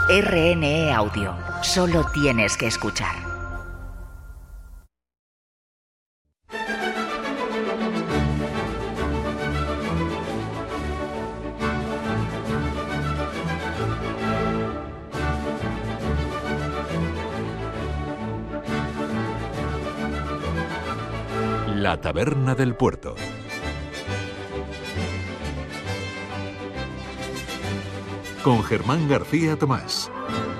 RNE Audio. Solo tienes que escuchar. La Taberna del Puerto. Con Germán García Tomás.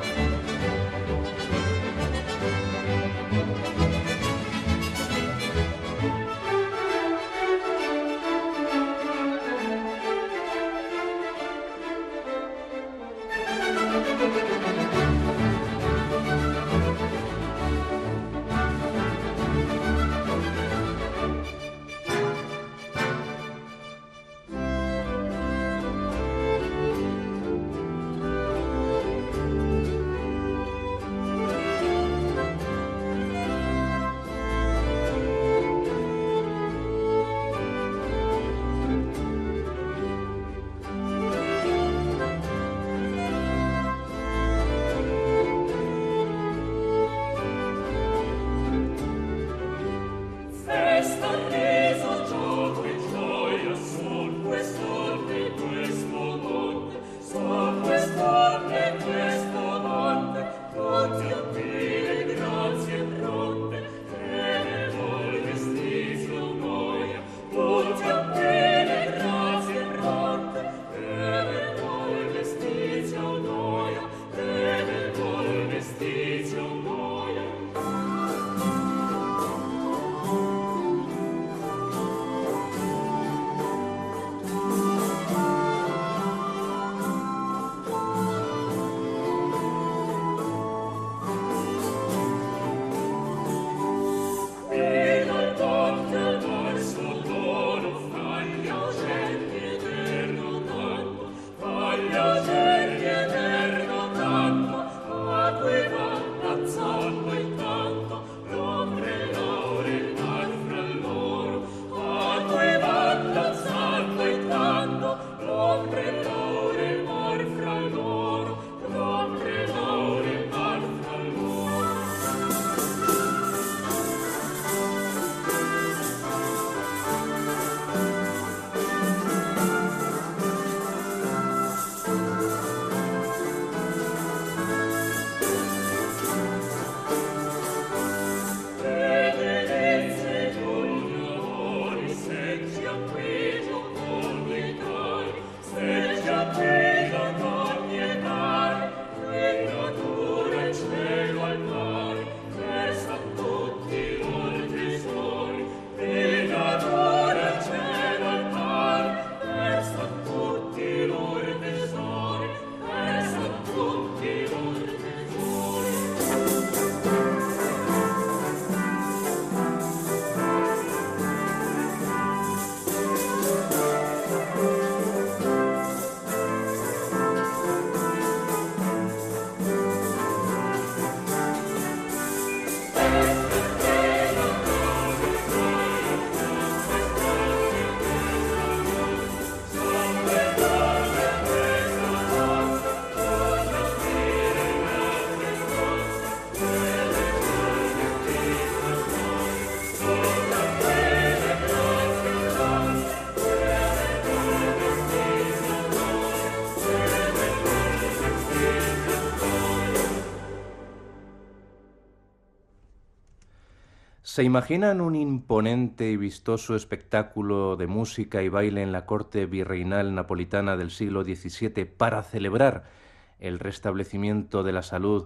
¿Se imaginan un imponente y vistoso espectáculo de música y baile en la corte virreinal napolitana del siglo XVII para celebrar el restablecimiento de la salud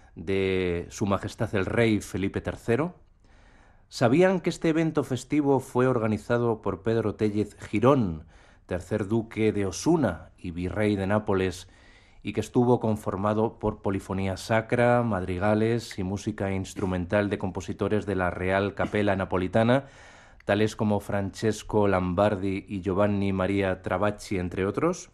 de Su Majestad el Rey Felipe III? ¿Sabían que este evento festivo fue organizado por Pedro Tellez Girón, tercer duque de Osuna y virrey de Nápoles, y que estuvo conformado por polifonía sacra, madrigales y música instrumental de compositores de la Real Capella Napolitana, tales como Francesco Lambardi y Giovanni Maria Travacci, entre otros?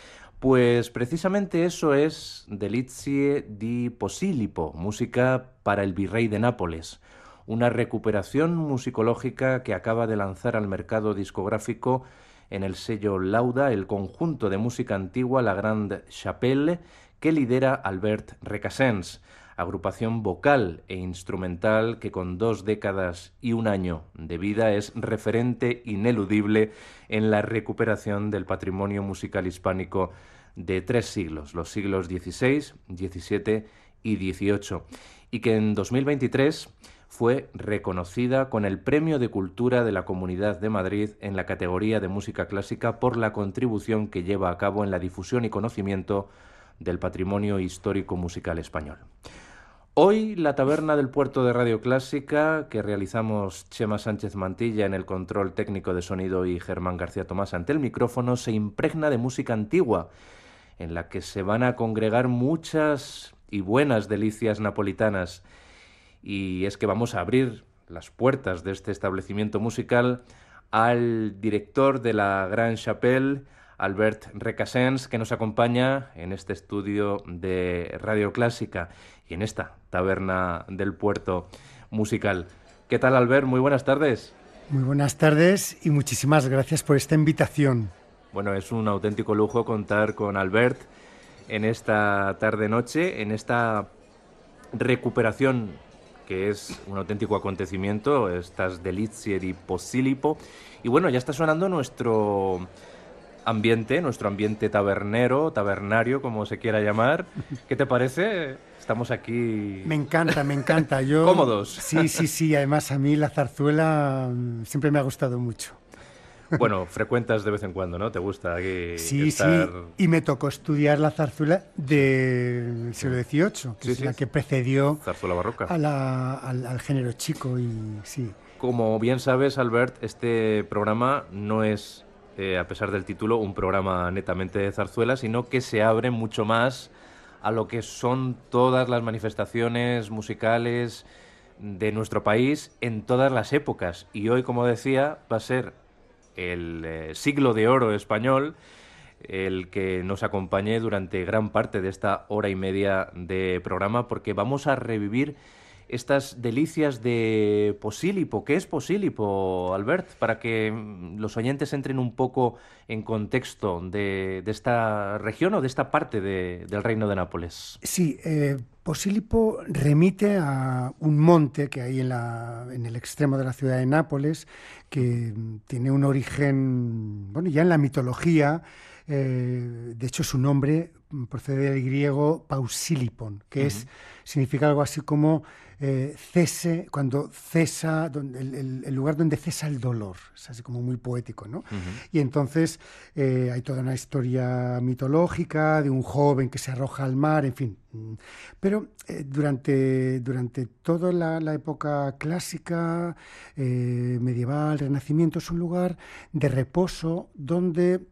Pues precisamente eso es Delizie di Posillipo, música para el virrey de Nápoles, una recuperación musicológica que acaba de lanzar al mercado discográfico en el sello Lauda el conjunto de música antigua La Grande Chapelle, que lidera Albert Recasens, agrupación vocal e instrumental que con 2 décadas y 1 año de vida es referente ineludible en la recuperación del patrimonio musical hispánico de 3 siglos, los siglos XVI, XVII y XVIII, y que en 2023 fue reconocida con el Premio de Cultura de la Comunidad de Madrid en la categoría de música clásica por la contribución que lleva a cabo en la difusión y conocimiento del patrimonio histórico musical español. Hoy la taberna del puerto de Radio Clásica, que realizamos Chema Sánchez Mantilla en el control técnico de sonido y Germán García Tomás ante el micrófono, se impregna de música antigua, en la que se van a congregar muchas y buenas delicias napolitanas. Y es que vamos a abrir las puertas de este establecimiento musical al director de la Gran Chapelle, Albert Recasens, que nos acompaña en este estudio de Radio Clásica y en esta taberna del puerto musical. ¿Qué tal, Albert? Muy buenas tardes. Muy buenas tardes y muchísimas gracias por esta invitación. Bueno, es un auténtico lujo contar con Albert en esta tarde-noche, en esta recuperación que es un auténtico acontecimiento, estas delizie di Posillipo. Y bueno, ya está sonando nuestro ambiente tabernero, tabernario, como se quiera llamar. ¿Qué te parece? Estamos aquí... Me encanta. Yo... ¿Cómodos? Sí. Además, a mí la zarzuela siempre me ha gustado mucho. Bueno, frecuentas de vez en cuando, ¿no? ¿Te gusta aquí Sí. Y me tocó estudiar la zarzuela del siglo XVIII, que es la que precedió zarzuela barroca al género chico. Y sí. Como bien sabes, Albert, este programa no es, a pesar del título, un programa netamente de zarzuela, sino que se abre mucho más a lo que son todas las manifestaciones musicales de nuestro país en todas las épocas. Y hoy, como decía, va a ser el siglo de oro español el que nos acompañe durante gran parte de esta hora y media de programa, porque vamos a revivir estas delicias de Posillipo. ¿Qué es Posillipo, Albert? Para que los oyentes entren un poco en contexto de esta región o de esta parte del Reino de Nápoles. Sí, Posillipo remite a un monte que hay en el extremo de la ciudad de Nápoles, que tiene un origen, bueno, ya en la mitología. De hecho, su nombre procede del griego Pausilippon, que significa algo así como cese, cuando cesa, el lugar donde cesa el dolor. Es así como muy poético, ¿no? Y entonces hay toda una historia mitológica de un joven que se arroja al mar, en fin. Pero durante toda la época clásica, medieval, Renacimiento, es un lugar de reposo donde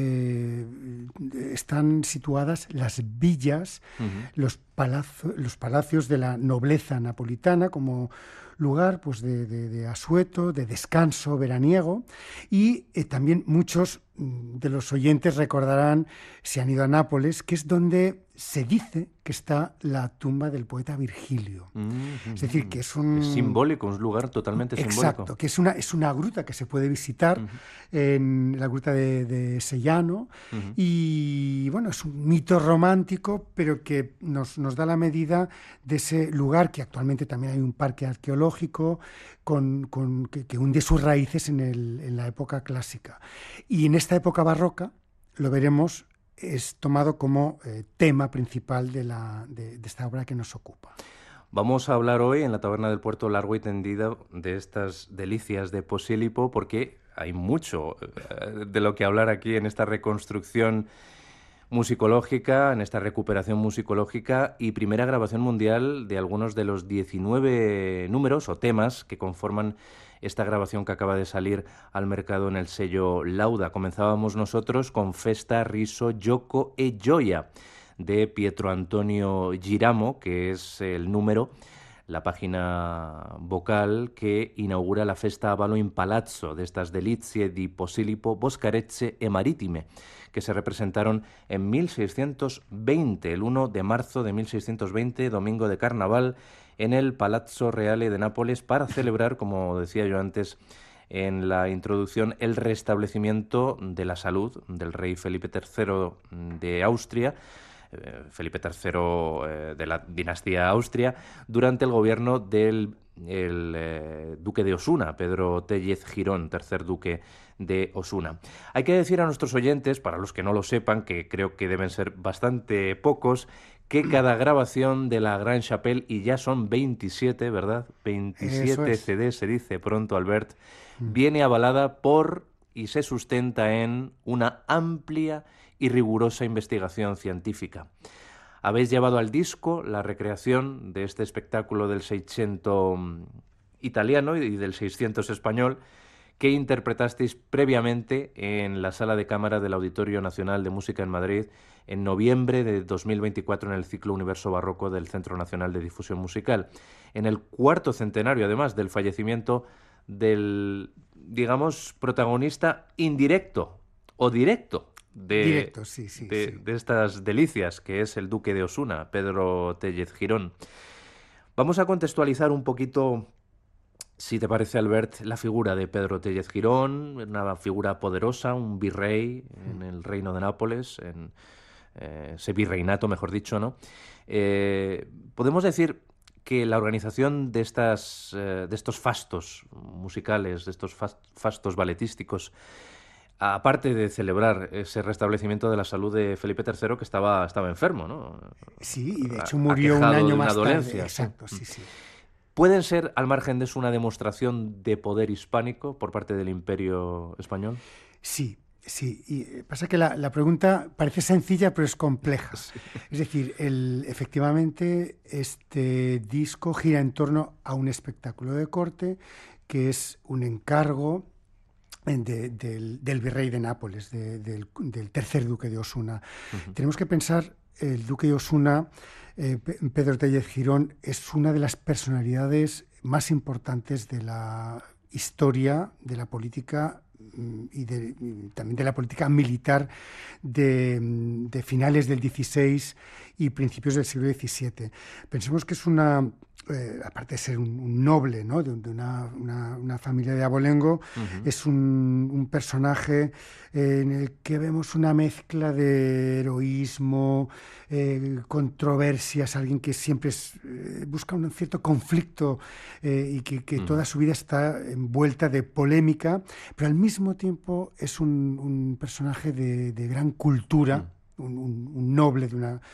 están situadas las villas, los palacios de la nobleza napolitana, como lugar pues de asueto, de descanso veraniego. Y también muchos de los oyentes recordarán, si han ido a Nápoles, que es donde se dice que está la tumba del poeta Virgilio. Es decir, que es Es simbólico, un lugar totalmente simbólico. Exacto, que es una gruta que se puede visitar en la gruta de Sellano. Y bueno, es un mito romántico, pero que nos da la medida de ese lugar, que actualmente también hay un parque arqueológico que hunde sus raíces en la época clásica. Y en esta época barroca, lo veremos, es tomado como tema principal de esta obra que nos ocupa. Vamos a hablar hoy en la Taberna del Puerto largo y tendido de estas delicias de Posillipo, porque hay mucho de lo que hablar aquí en esta reconstrucción musicológica, en esta recuperación musicológica y primera grabación mundial de algunos de los 19 números o temas que conforman esta grabación que acaba de salir al mercado en el sello Lauda. Comenzábamos nosotros con Festa, Riso, Gioco e Gioia de Pietro Antonio Giramo, que es el número, la página vocal que inaugura la Festa a Ballo in Palazzo de estas delizie di Posillipo, Boscarecce e Maritime, que se representaron en 1620, el 1 de marzo de 1620, domingo de carnaval, en el Palazzo Reale de Nápoles, para celebrar, como decía yo antes en la introducción, el restablecimiento de la salud del rey Felipe III de Austria, Felipe III de la dinastía Austria, durante el gobierno del duque de Osuna, Pedro Tellez Girón, tercer duque de Osuna. Hay que decir a nuestros oyentes, para los que no lo sepan, que creo que deben ser bastante pocos, que cada grabación de la Gran Chapelle, y ya son 27, ¿verdad? 27 CDs, se dice pronto, Albert, viene avalada por y se sustenta en una amplia y rigurosa investigación científica. Habéis llevado al disco la recreación de este espectáculo del 600 italiano y del 600 español que interpretasteis previamente en la sala de cámara del Auditorio Nacional de Música en Madrid en noviembre de 2024 en el ciclo Universo Barroco del Centro Nacional de Difusión Musical, en el 4º centenario, además, del fallecimiento del, digamos, protagonista indirecto o directo de estas delicias, que es el duque de Osuna, Pedro Tellez Girón. Vamos a contextualizar un poquito, si te parece, Albert, la figura de Pedro Tellez Girón, una figura poderosa, un virrey en el reino de Nápoles, en ese virreinato, mejor dicho, ¿no? Podemos decir que la organización de estos fastos musicales, de estos fastos balletísticos, aparte de celebrar ese restablecimiento de la salud de Felipe III, que estaba enfermo, ¿no? Sí, y de hecho murió un año más tarde. Exacto, sí. ¿Pueden ser, al margen de eso, una demostración de poder hispánico por parte del Imperio español? Sí. Y pasa que la pregunta parece sencilla, pero es compleja. Sí. Es decir, efectivamente, este disco gira en torno a un espectáculo de corte que es un encargo del virrey de Nápoles, del tercer duque de Osuna. Tenemos que pensar, el duque de Osuna, Pedro Tellez Girón, es una de las personalidades más importantes de la historia de la política y también de la política militar de finales del XVI y principios del siglo XVII. Pensemos que es aparte de ser un noble, ¿no?, de una familia de abolengo, es un personaje en el que vemos una mezcla de heroísmo, controversias, alguien que siempre busca un cierto conflicto y que toda su vida está envuelta de polémica, pero al mismo tiempo es un personaje de gran cultura. Un noble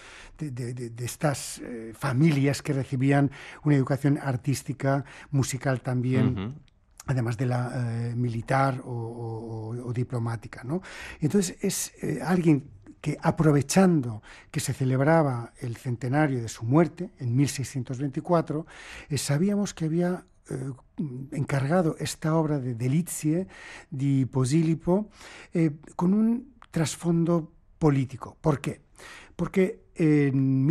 de estas familias que recibían una educación artística, musical también, además de la militar o diplomática, ¿no? Entonces es alguien que, aprovechando que se celebraba el centenario de su muerte en 1624, sabíamos que había encargado esta obra de Delizie di Posillipo con un trasfondo político. ¿Por qué? Porque en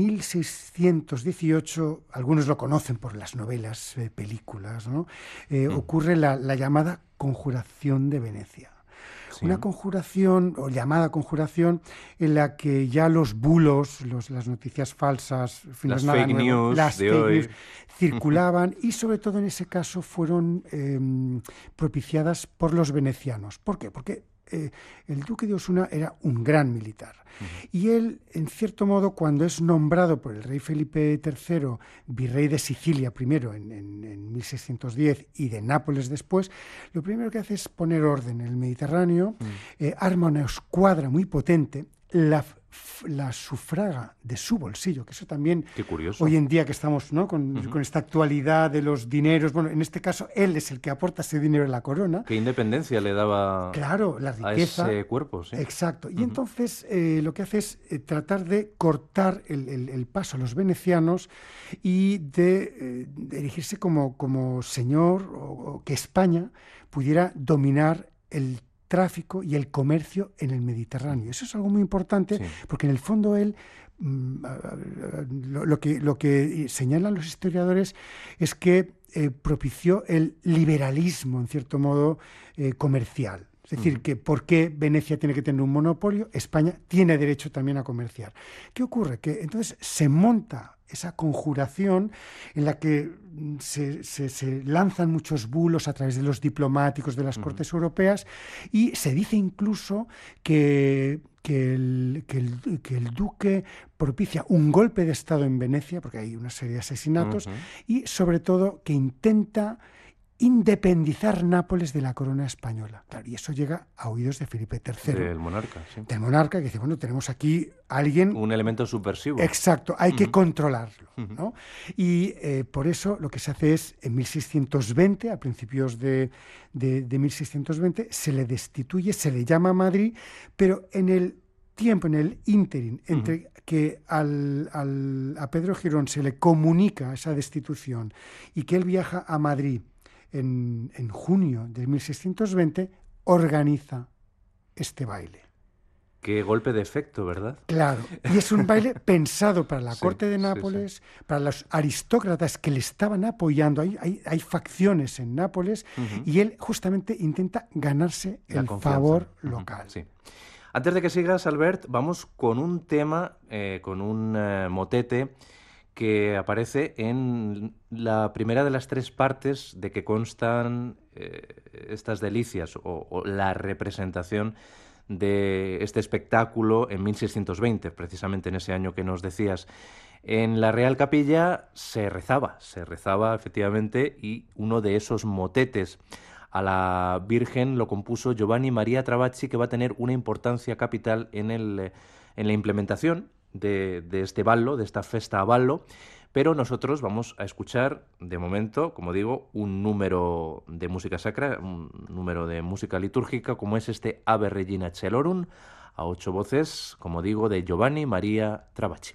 1618, algunos lo conocen por las novelas, películas, ¿no? Ocurre la llamada Conjuración de Venecia. Sí. Una conjuración, o llamada conjuración, en la que ya los bulos, las noticias falsas, las fake news de hoy, circulaban y sobre todo en ese caso fueron propiciadas por los venecianos. ¿Por qué? Porque el duque de Osuna era un gran militar. Y él, en cierto modo, cuando es nombrado por el rey Felipe III virrey de Sicilia primero en 1610 y de Nápoles después, lo primero que hace es poner orden en el Mediterráneo, arma una escuadra muy potente, la sufraga de su bolsillo, que eso también, qué curioso, hoy en día que estamos, ¿no?, con esta actualidad de los dineros, bueno, en este caso él es el que aporta ese dinero en la corona. Qué independencia le daba, claro, la riqueza, a ese cuerpo, sí. Exacto, y entonces lo que hace es tratar de cortar el paso a los venecianos y de erigirse como señor, o que España pudiera dominar el tráfico y el comercio en el Mediterráneo. Eso es algo muy importante, sí, porque en el fondo él, lo que señalan los historiadores es que propició el liberalismo, en cierto modo, comercial. Es decir, que ¿por qué Venecia tiene que tener un monopolio? España tiene derecho también a comerciar. ¿Qué ocurre? Que entonces se monta esa conjuración en la que se lanzan muchos bulos a través de los diplomáticos de las cortes europeas, y se dice incluso que el duque propicia un golpe de Estado en Venecia, porque hay una serie de asesinatos, y sobre todo que intenta independizar Nápoles de la corona española. Claro, y eso llega a oídos de Felipe III. Del monarca, sí. Del monarca, que dice, bueno, tenemos aquí a alguien... Un elemento subversivo. Exacto, hay que controlarlo, ¿no? Y por eso lo que se hace es, en 1620, a principios de 1620, se le destituye, se le llama a Madrid, pero en el tiempo, en el ínterin, entre que a Pedro Girón se le comunica esa destitución y que él viaja a Madrid en junio de 1620, organiza este baile. Qué golpe de efecto, ¿verdad? Claro, y es un baile pensado para la corte de Nápoles, para los aristócratas que le estaban apoyando. Hay facciones en Nápoles y él justamente intenta ganarse el favor local. Sí. Antes de que sigas, Albert, vamos con un tema, con un motete que aparece en la primera de las 3 partes de que constan estas delicias o la representación de este espectáculo en 1620, precisamente en ese año que nos decías. En la Real Capilla se rezaba efectivamente, y uno de esos motetes a la Virgen lo compuso Giovanni Maria Trabacci, que va a tener una importancia capital en la implementación de este ballo, de esta festa a ballo, pero nosotros vamos a escuchar, de momento, como digo, un número de música sacra, un número de música litúrgica, como es este Ave Regina Celorum, a 8 voces, como digo, de Giovanni Maria Trabacci.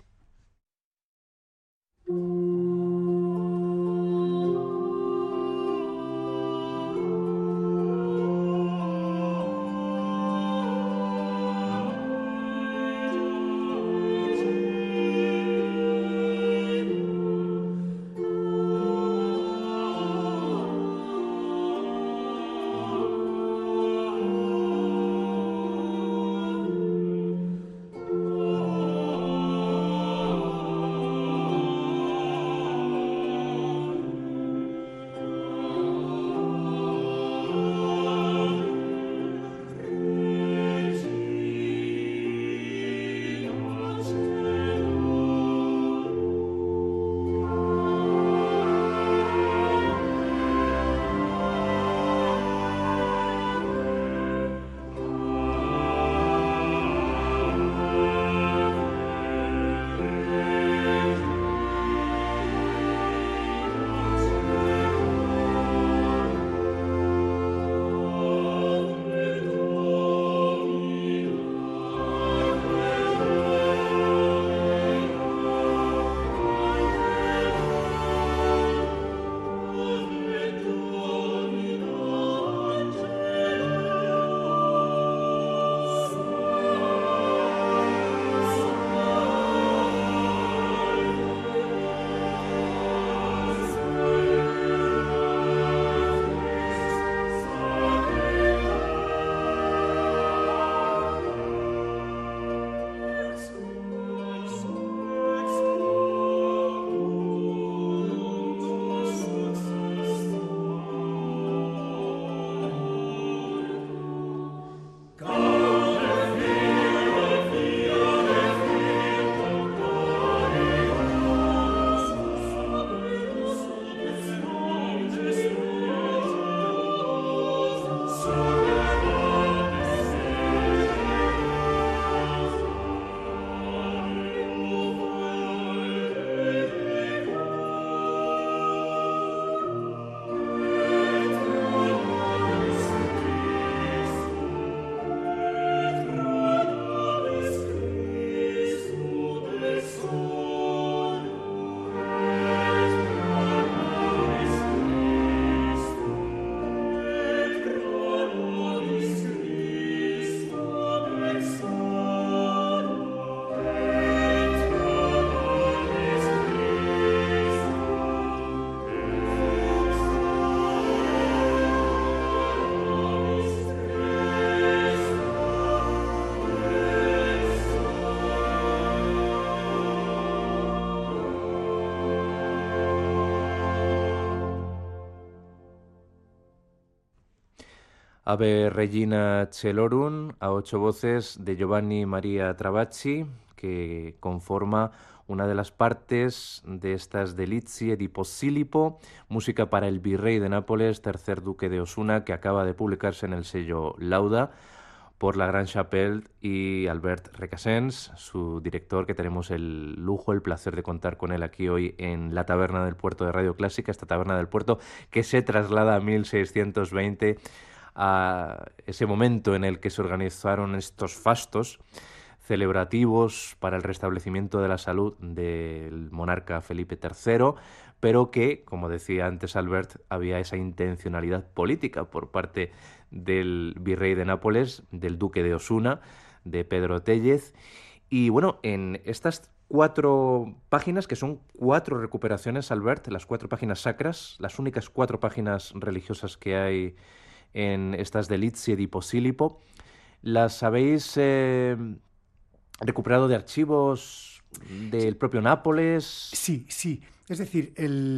Ave Regina Celorum, a 8 voces de Giovanni Maria Trabacci, que conforma una de las partes de estas Delizie di Posillipo, música para el virrey de Nápoles, tercer duque de Osuna, que acaba de publicarse en el sello Lauda por la Gran Chapelle y Albert Recasens, su director, que tenemos el lujo, el placer de contar con él aquí hoy en la Taberna del Puerto de Radio Clásica, esta Taberna del Puerto que se traslada a 1620, a ese momento en el que se organizaron estos fastos celebrativos para el restablecimiento de la salud del monarca Felipe III, pero que, como decía antes Albert, había esa intencionalidad política por parte del virrey de Nápoles, del duque de Osuna, de Pedro Téllez. Y bueno, en estas 4 páginas, que son 4 recuperaciones, Albert, las 4 páginas sacras, las únicas 4 páginas religiosas que hay en estas Delizie di Posillipo, ¿las habéis recuperado de archivos del propio Nápoles? Sí. Es decir,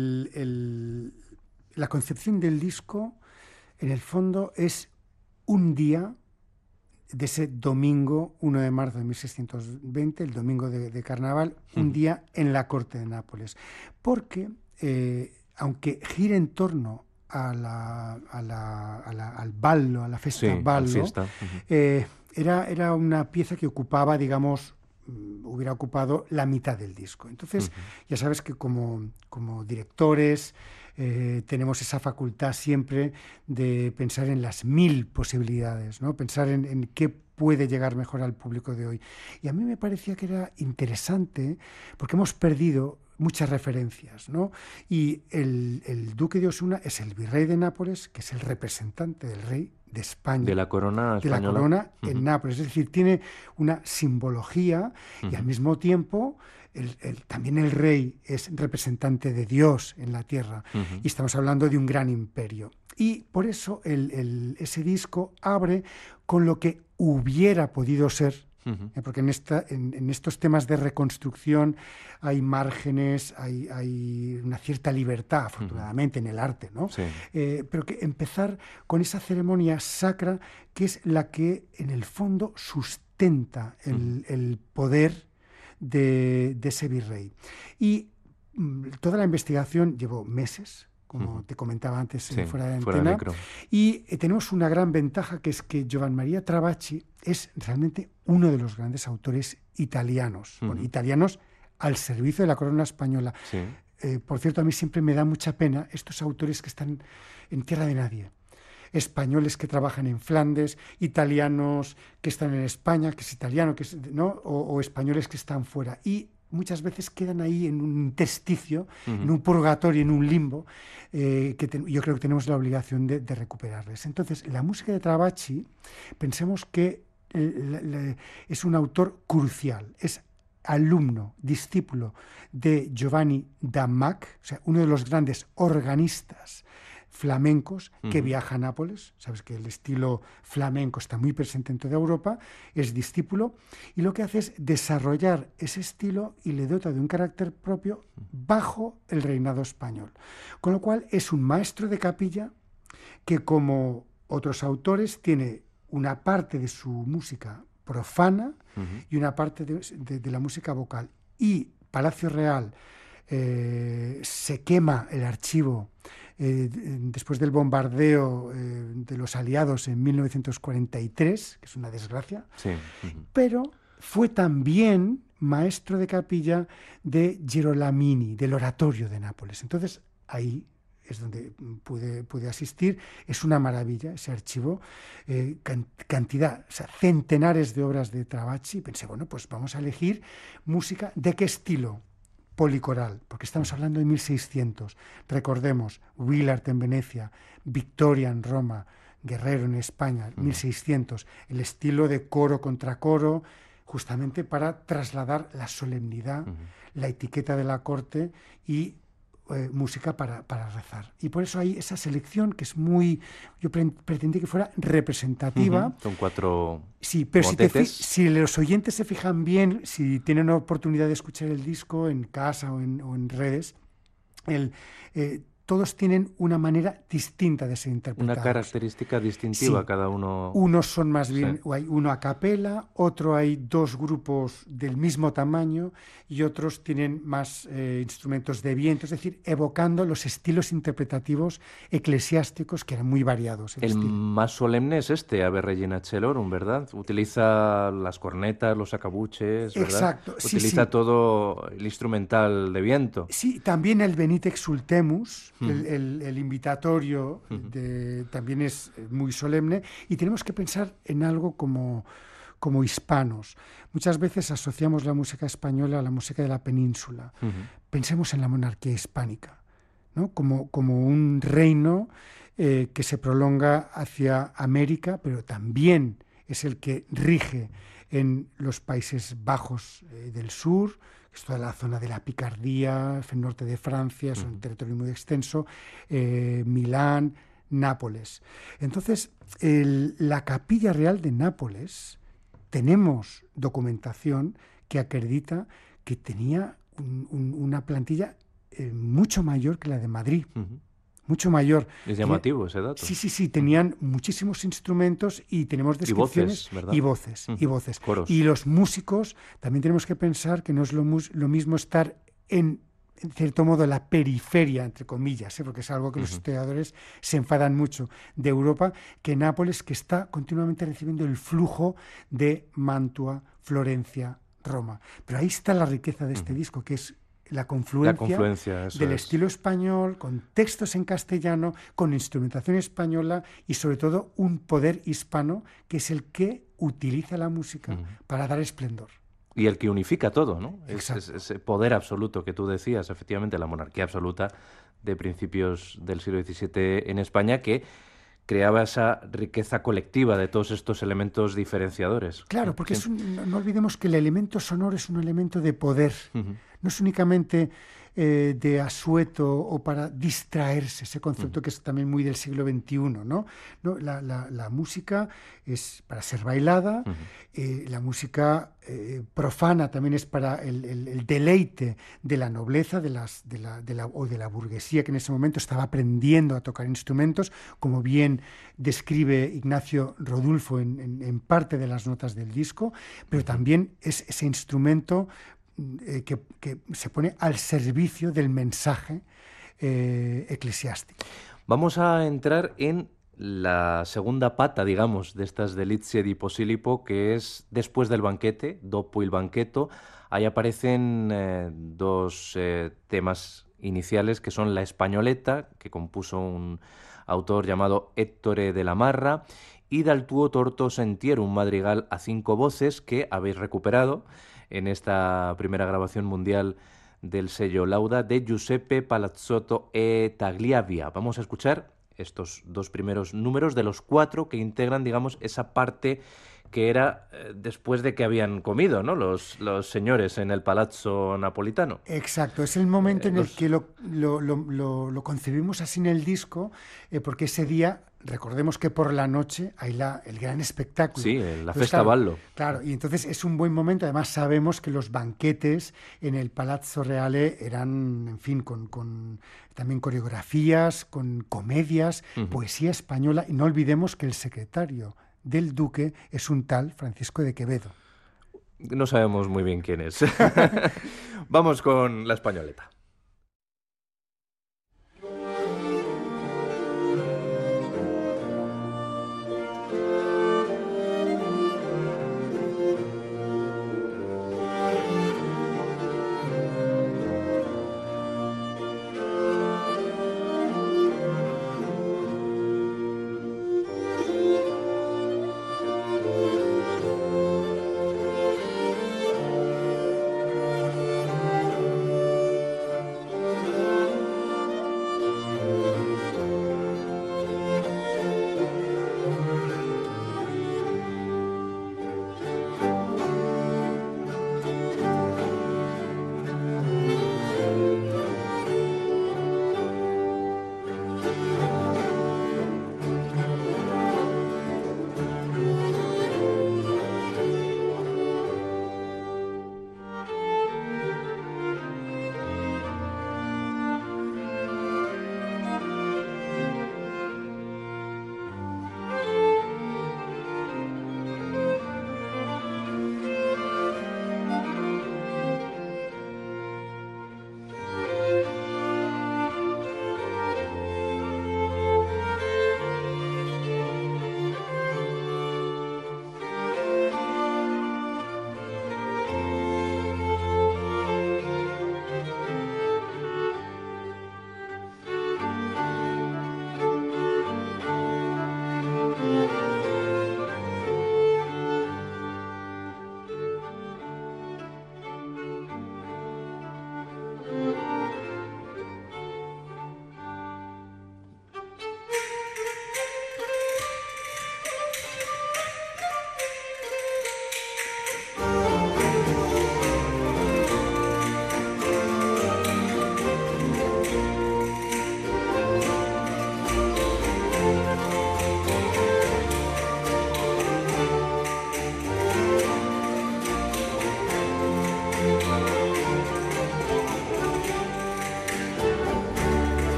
la concepción del disco, en el fondo, es un día de ese domingo 1 de marzo de 1620, el domingo de Carnaval, un día en la corte de Nápoles. Porque, aunque gira en torno al ballo, a la festa ballo, era una pieza que ocupaba, digamos, hubiera ocupado la mitad del disco. Entonces, ya sabes que como directores tenemos esa facultad siempre de pensar en las 1000 posibilidades, ¿no? Pensar en qué puede llegar mejor al público de hoy. Y a mí me parecía que era interesante porque hemos perdido muchas referencias, ¿no? Y el duque de Osuna es el virrey de Nápoles, que es el representante del rey de España. De la corona española. De la corona en Nápoles. Es decir, tiene una simbología y al mismo tiempo también el rey es representante de Dios en la tierra. Y estamos hablando de un gran imperio. Y por eso ese disco abre con lo que hubiera podido ser, porque en estos temas de reconstrucción hay márgenes, hay una cierta libertad, afortunadamente, en el arte, ¿no? Sí. Pero que empezar con esa ceremonia sacra que es la que, en el fondo, sustenta el poder de ese virrey. Y toda la investigación llevó meses, como te comentaba antes, fuera de antena. Y tenemos una gran ventaja, que es que Giovan Maria Travacci es realmente uno de los grandes autores italianos, italianos al servicio de la corona española. Sí. Por cierto, a mí siempre me da mucha pena estos autores que están en tierra de nadie. Españoles que trabajan en Flandes, italianos que están en España, que es italiano, ¿no? o españoles que están fuera. Y muchas veces quedan ahí en un intersticio, en un purgatorio, en un limbo, yo creo que tenemos la obligación de recuperarles. Entonces, la música de Travacci, pensemos que es un autor crucial, es alumno, discípulo de Giovanni da Mac, o sea, uno de los grandes organistas flamencos que viaja a Nápoles. Sabes que el estilo flamenco está muy presente en toda Europa, es discípulo, y lo que hace es desarrollar ese estilo y le dota de un carácter propio bajo el reinado español. Con lo cual es un maestro de capilla que, como otros autores, tiene una parte de su música profana y una parte de la música vocal. Y Palacio Real se quema el archivo después del bombardeo de los aliados en 1943, que es una desgracia, pero fue también maestro de capilla de Girolamo, del oratorio de Nápoles. Entonces, ahí es donde pude asistir. Es una maravilla ese archivo, cantidad, o sea, centenares de obras de Travacci. Pensé, bueno, pues vamos a elegir música. ¿De qué estilo? Policoral, porque estamos hablando de 1600. Recordemos, Willard en Venecia, Victoria en Roma, Guerrero en España, 1600. El estilo de coro contra coro, justamente para trasladar la solemnidad, la etiqueta de la corte y música para rezar. Y por eso hay esa selección que es muy... Yo pretendí que fuera representativa. Son 4 sí, pero si los oyentes se fijan bien, si tienen oportunidad de escuchar el disco en casa o en redes, todos tienen una manera distinta de ser interpretados. Una característica distintiva Sí. cada uno. Unos son más bien, Sí. o hay uno a capela, otro hay dos grupos del mismo tamaño y otros tienen más instrumentos de viento, es decir, evocando los estilos interpretativos eclesiásticos que eran muy variados. El estilo. más solemne es este, Ave Regina Celorum, ¿verdad? Utiliza las cornetas, los sacabuches, ¿verdad? Exacto, sí, Utiliza sí. todo el instrumental de viento. Sí, también el Venite Exultemus, Ujú. el invitatorio, también es muy solemne y tenemos que pensar en algo como hispanos. Muchas veces asociamos la música española a la música de la península. Ujú. Pensemos en la monarquía hispánica, ¿no? Como un reino que se prolonga hacia América, pero también es el que rige en los Países Bajos del sur, que es toda la zona de la Picardía, el norte de Francia, es un territorio muy extenso, Milán, Nápoles. Entonces, la Capilla Real de Nápoles, tenemos documentación que acredita que tenía una plantilla mucho mayor que la de Madrid, Ujú. mucho mayor. Es llamativo ese dato. Sí, tenían muchísimos instrumentos y tenemos descripciones voces, ¿verdad? y voces, y Ujú. voces. Coros. Y los músicos, también tenemos que pensar que no es lo mismo estar en cierto modo, la periferia, entre comillas, porque es algo que los historiadores se enfadan mucho, de Europa, que Nápoles, que está continuamente recibiendo el flujo de Mantua, Florencia, Roma. Pero ahí está la riqueza de este disco, que es la confluencia eso del es. estilo español, con textos en castellano, con instrumentación española y sobre todo un poder hispano que es el que utiliza la música para dar esplendor. Y el que unifica todo, ¿no? Exacto. Ese poder absoluto que tú decías, efectivamente, la monarquía absoluta de principios del siglo XVII en España, que creaba esa riqueza colectiva de todos estos elementos diferenciadores. Claro, porque Sí. no olvidemos que el elemento sonoro es un elemento de poder. No es únicamente de asueto o para distraerse, ese concepto que es también muy del siglo XXI, ¿no? La música es para ser bailada, la música profana también es para el deleite de la nobleza o de la burguesía que en ese momento estaba aprendiendo a tocar instrumentos, como bien describe Ignacio Rodulfo en parte de las notas del disco, pero también es ese instrumento que se pone al servicio del mensaje eclesiástico. Vamos a entrar en la segunda pata, digamos, de estas Delizia di Posillipo, que es después del banquete, dopo il banchetto. Ahí aparecen dos temas iniciales, que son La Españoleta, que compuso un autor llamado Ettore de la Marra, y Dal tuo torto sentiero, un madrigal a 5 voces que habéis recuperado en esta primera grabación mundial del sello Lauda de Giuseppe Palazzotto e Tagliavia. Vamos a escuchar estos dos primeros números de los 4 que integran, digamos, esa parte que era después de que habían comido, ¿no? Los señores en el Palazzo Napolitano. Exacto, es el momento en el que lo concebimos así en el disco, porque ese día, recordemos que por la noche hay el gran espectáculo. Sí, la Entonces, Festa Ballo. Claro, y entonces es un buen momento. Además sabemos que los banquetes en el Palazzo Reale eran, en fin, con también coreografías, con comedias, poesía española, y no olvidemos que el secretario del duque es un tal Francisco de Quevedo. No sabemos muy bien quién es. Vamos con La Españoleta.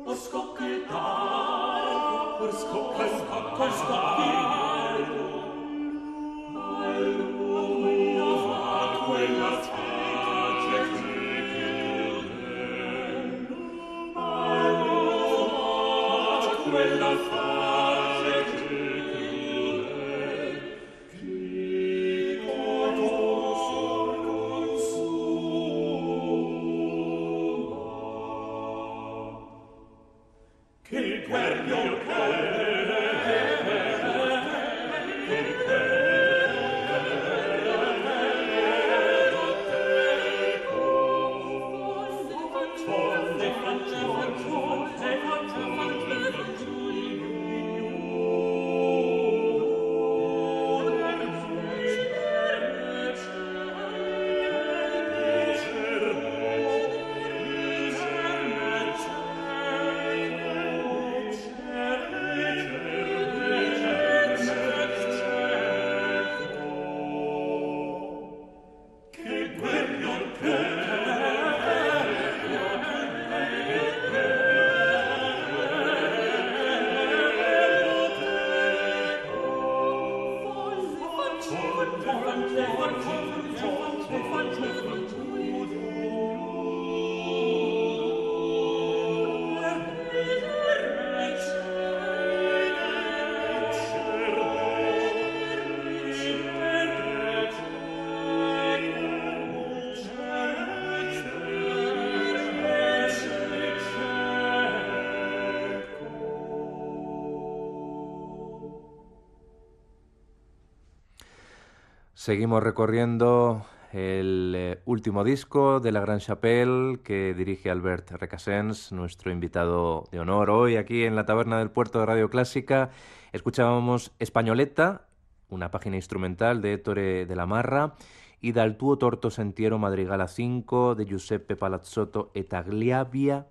Seguimos recorriendo el último disco de La Gran Chapelle que dirige Albert Recasens, nuestro invitado de honor hoy aquí en la Taberna del Puerto de Radio Clásica. Escuchábamos Españoletta, una página instrumental de Ettore de la Marra, y Dal tuo torto sentiero madrigala 5 de Giuseppe Palazzotto e Tagliavia,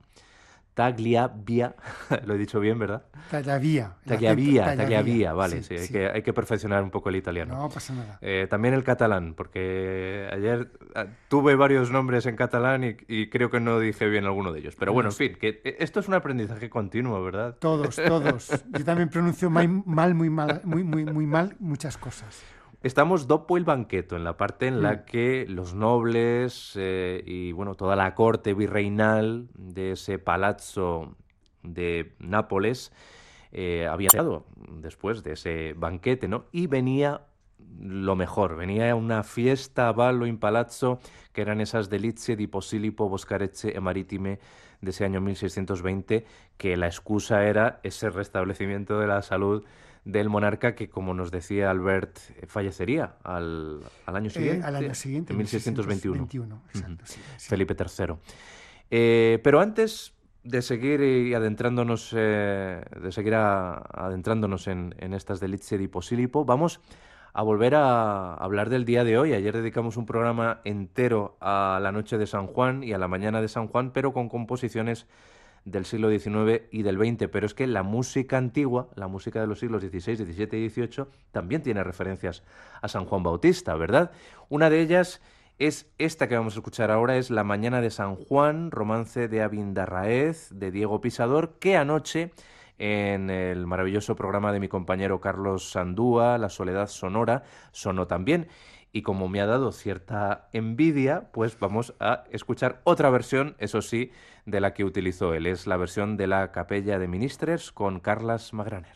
lo he dicho bien, ¿verdad? Tagliavia, vale, sí. Hay que perfeccionar un poco el italiano. No pasa nada. También el catalán, porque ayer tuve varios nombres en catalán y creo que no dije bien alguno de ellos. Pero bueno, en fin, que esto es un aprendizaje continuo, ¿verdad? Todos. Yo también pronuncio muy mal muchas cosas. Estamos dopo il banqueto, en la parte en la que los nobles y bueno, toda la corte virreinal de ese palazzo de Nápoles había llegado después de ese banquete, ¿no? Y venía lo mejor, venía una fiesta a ballo in palazzo, que eran esas delizie di Posillipo, Boscarecce e Maritime de ese año 1620, que la excusa era ese restablecimiento de la salud del monarca que, como nos decía Albert, fallecería al año siguiente. Al año siguiente, en 1621. Exacto, sí. Felipe III. Pero antes de seguir adentrándonos, adentrándonos en estas delizie di Posillipo, vamos a volver a hablar del día de hoy. Ayer dedicamos un programa entero a la noche de San Juan y a la mañana de San Juan, pero con composiciones del siglo XIX y del XX, pero es que la música antigua, la música de los siglos XVI, XVII y XVIII, también tiene referencias a San Juan Bautista, ¿verdad? Una de ellas es esta que vamos a escuchar ahora, es La Mañana de San Juan, romance de Abindarraez, de Diego Pisador, que anoche, en el maravilloso programa de mi compañero Carlos Sandúa, La Soledad Sonora, sonó también. Y como me ha dado cierta envidia, pues vamos a escuchar otra versión, eso sí, de la que utilizó él. Es la versión de la Capella de Ministres con Carlas Magraner.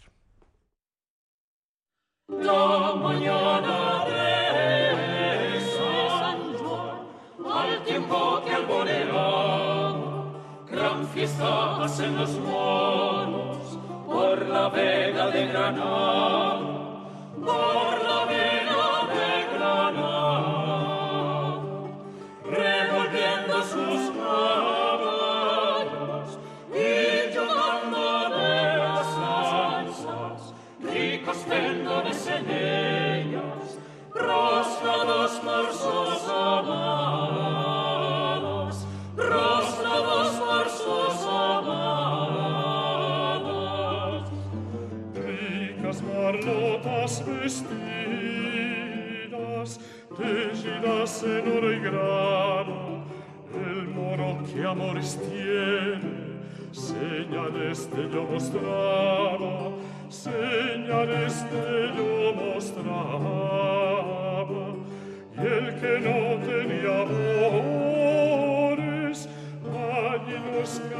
La mañana de San Juan, al tiempo que alborotea, gran fiesta hacen los moros por la vega de Granada, por la vega de Granada, revolviendo sus caballos y jugando de las salsas, ricos tendones en ellas, prostrados por sus amados, prostrados por sus amados. Ricas marlotas vestidas, tejidas en oro y grana, el moro que amores tiene, señor señales te yo mostraba, señales te yo mostraba, y el que no tenía amores, allí no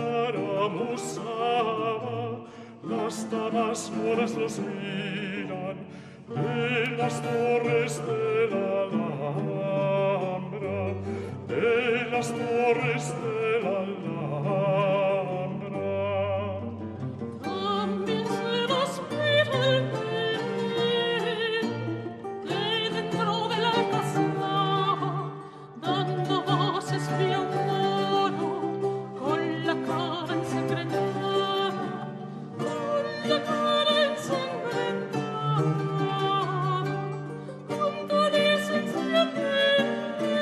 escaramuzaba. Las damas moras los miran de las torres de la Alhambra, de las torres de la Alhambra. También se despide el tren de dentro de la casaba, dando voces de amor, con la cara ensangrentada, con la cara ensangrentada, con caricias incidentes,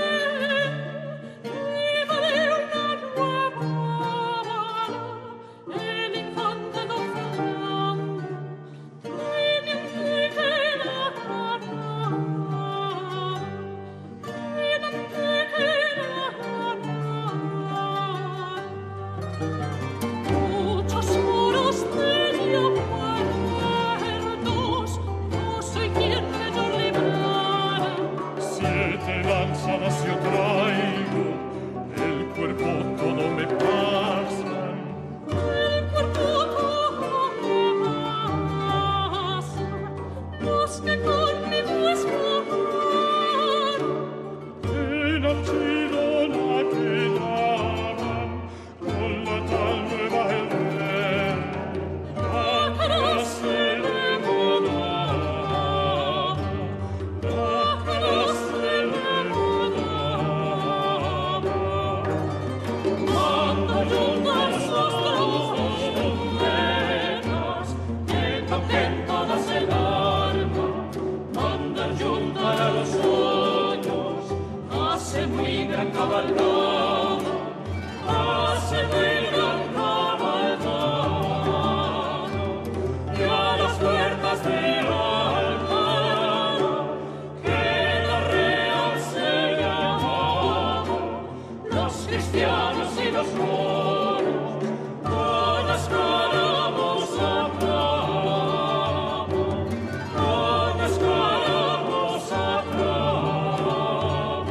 viva de una nueva Habana, el infante don Fernando tiene un tequila Habana, tiene un tequila Habana. Muchos moros tenía muertos, no soy quien de yo librara. 7 lanzadas yo traigo, el cuerpo todo me pasan. El cuerpo todo me pasa, los que conmigo escaparon. En Archidona que llaman, con la tal nueva el rey, la clase de monada, la clase de monada. Manda juntar sus trompetas, que toquen todas el arma. Manda juntar a los hoyos, hace muy gran cabalgada, hace muy gran cabalgada. Y a las puertas de Alcalá, que la Real se llamaba, los cristianos y los moros, con las escaramuza brava, con las escaramuza brava.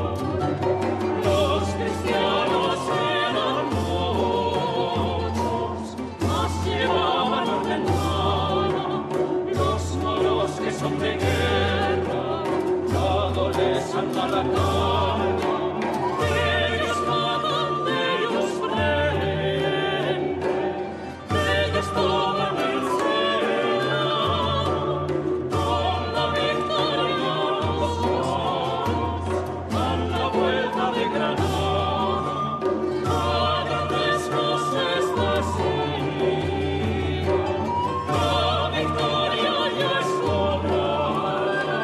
Los cristianos eran muchos, mas llevaban ordenada, los moros que son de guerra, todo les anda la carga. Ellos matan, ellos prenden, ellos toman el Senado, con la victoria los moros dan la vuelta de Granada, a grandes voces decían, la victoria ya es cobrada.